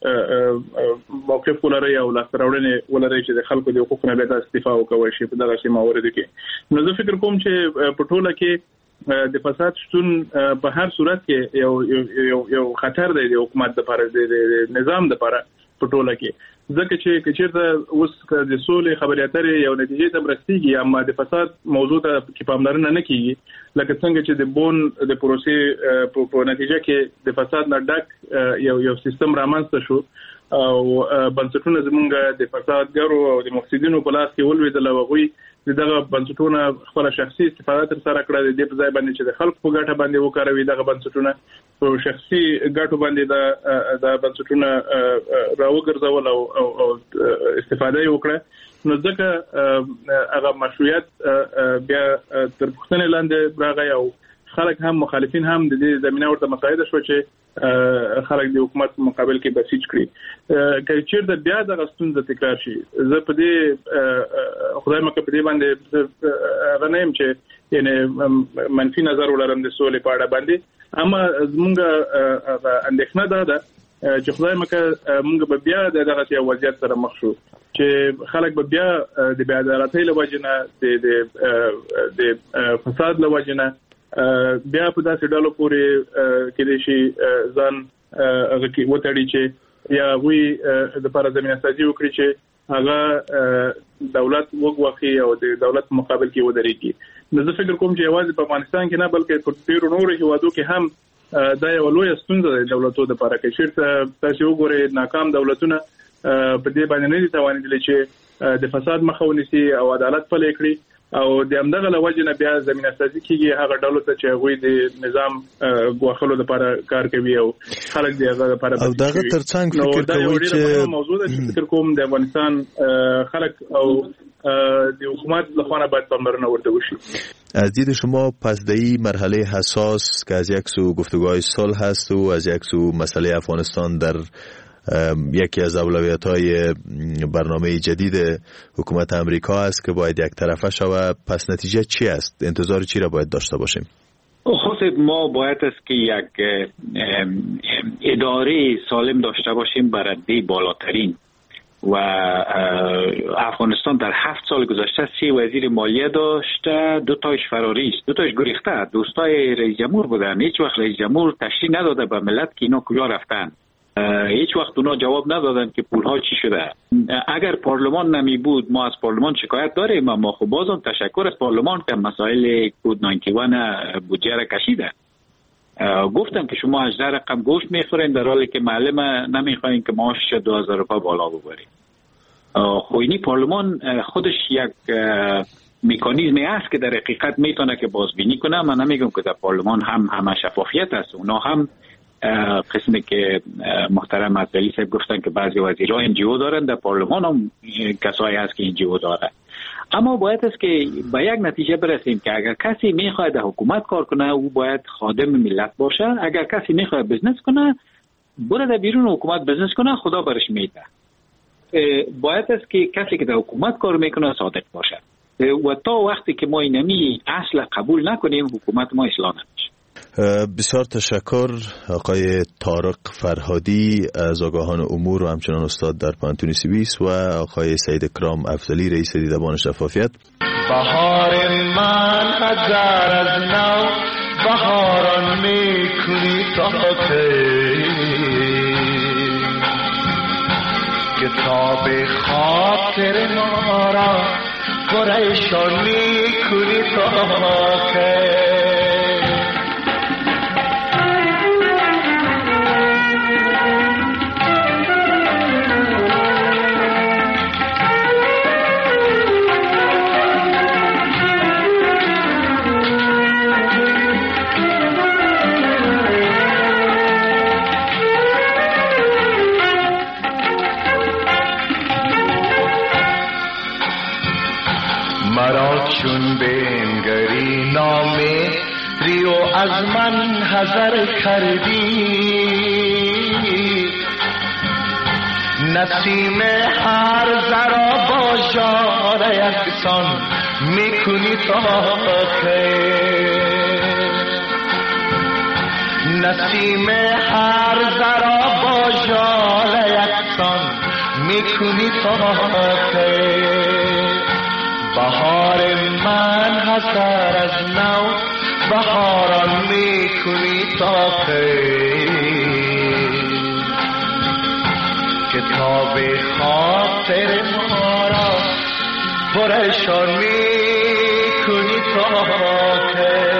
هغه موقف ولري او لاسراوړنې ولري چې د خلکو د حقوقو نه به استفاده وکوي شي په دغه موارد کې. نو زه فکر کوم چې په ټوله کې د فساد شتون په هر صورت کې یو یو یو خطر دی د حکومت لپاره د نظام لپاره په ټوله کې ځکه چې کچېرته اوس د سولې خبرې اترې یو نتیجې ته رسیدي اما د فساد موضوع ته کې پاملرنه نه کیږي لکه څنګه چې د بون د پروسې په نتیجه کې د فساد نه ډک یو یو سیستم رامنځته شو او بنسټونه زمونږ د فسادګرو او د مفسدینو په لاس کې ولوېدل او هغوی دغه بنسټونه خپل شخصي استفاده تر سره کړه د دې په ځای باندې چې د خلکو په ګټه باندې وکاروي دغه بنسټونه په شخصي ګټو باندې د د بنسټونه راوګرځول او او استفاده وکړه نو ځکه هغه مشروعیت بیا تر پوښتنې لاندې راغی او خلک هم مخالفین هم د دې زمينه ورته متحد شو چې خلک د حکومت مقابل کې بسیج کړي که چیرته بیا د غستون تکرار شي زه په دې خدای مکه په دې باندې غنیم چې یعنی منفي نظر ولرم د سولې په اړه باندې اما زمونږ اندېښنه ده ده چې خدای مکه مونږ به بیا دغه یو وضعیت سره مخ شو چې خلک به بیا د بیا عدالتۍ له وجې نه د د فساد له وجې نه بیا په داسې ډلو پورې کېدای شي ځان هغه کې وتړي چې یا وی د لپاره زمينه سازي وکړي چې هغه دولت وګواخي او د دولت مقابل کې ودرېږي نو زه فکر کوم چې یوازې په افغانستان کې نه بلکې په ډیرو نورو هیوادو کې هم دا یو لوی ستونزه ده دولتونو لپاره کې چې تاسو وګورئ ناکام دولتونه په دې باندې نه دي توانېدلي چې د فساد مخه ونیسي او عدالت پلي کړي او د همدغه لوجه نه بیا زمينه سازي کیږي هغه ډلو ته چې هغوی د نظام غوښلو لپاره کار کوي او خلک دی هغه لپاره او دغه ترڅنګ فکر کوي چې موضوع ده چې فکر کوم د افغانستان خلک او د حکومت لخوا باید پاملرنه ورته وشي. از دید شما پس در این مرحله حساس که از یک سو گفتگوهای صلح هست و از یک سو مسئله افغانستان در یکی از اولویت‌های برنامه جدید حکومت امریکا است که باید یک طرفه شود پس نتیجه چی است؟ انتظار چی را باید داشته باشیم؟ خود ما باید است که یک اداره سالم داشته باشیم بر رده بالاترین و افغانستان در هفت سال گذشته سی وزیر مالیه داشته دو تایش فراری است دو تایش گریخته دوستای رئیس جمهور بودن هیچ وقت رئیس جمهور تشریح نداده به ملت که اینا کجا رفتن هیچ وقت اونا جواب ندادن که پولها چی شده اگر پارلمان نمی بود ما از پارلمان شکایت داریم اما خب بازم تشکر از پارلمان که مسائل کود نود و یک بودجه را کشیده گفتم که شما هجده رقم گوشت میخورین در حالی که معلم نمیخواین که معاشش دو هزار روپیه بالا ببرین خب اینی پارلمان خودش یک مکانیزمی است که در حقیقت میتونه که بازبینی کنه من نمیگم که در پارلمان هم همه شفافیت است اونا هم قسمی که محترم عبدالعلی صاحب گفتن که بعضی وزیرها ان جی او دارن در پارلمان هم کسایی هست که ان جی او داره اما باید است که به یک نتیجه برسیم که اگر کسی میخواد در حکومت کار کنه او باید خادم ملت باشه اگر کسی میخواد بزنس کنه بره در بیرون حکومت بزنس کنه خدا برش میده باید است که کسی که در حکومت کار میکنه صادق باشه و تا وقتی که ما اینمی اصل قبول نکنیم حکومت ما اصلاح نمیشه. بسیار تشکر آقای طارق فرهادی از آگاهان امور و همچنان استاد در پانتونی سیویس و آقای سعید کرام افضلی رئیس دیدبان شفافیت. بهار من هزار از نو بهاران میکنی تا کتاب خاطر ما را پریشان میکنی تا که مرا چون بنگری نامه ریو از من حذر کردی نسیم هر ذرا با ژاله یکسان میکنی تا کی؟ نسیم هر ذرا با ژاله یکسان میکنی تا کی؟ بهار من حسر از نو بهاران میکنی تا کی؟ کتاب خاطر ما را پرشان میکنی تا کی؟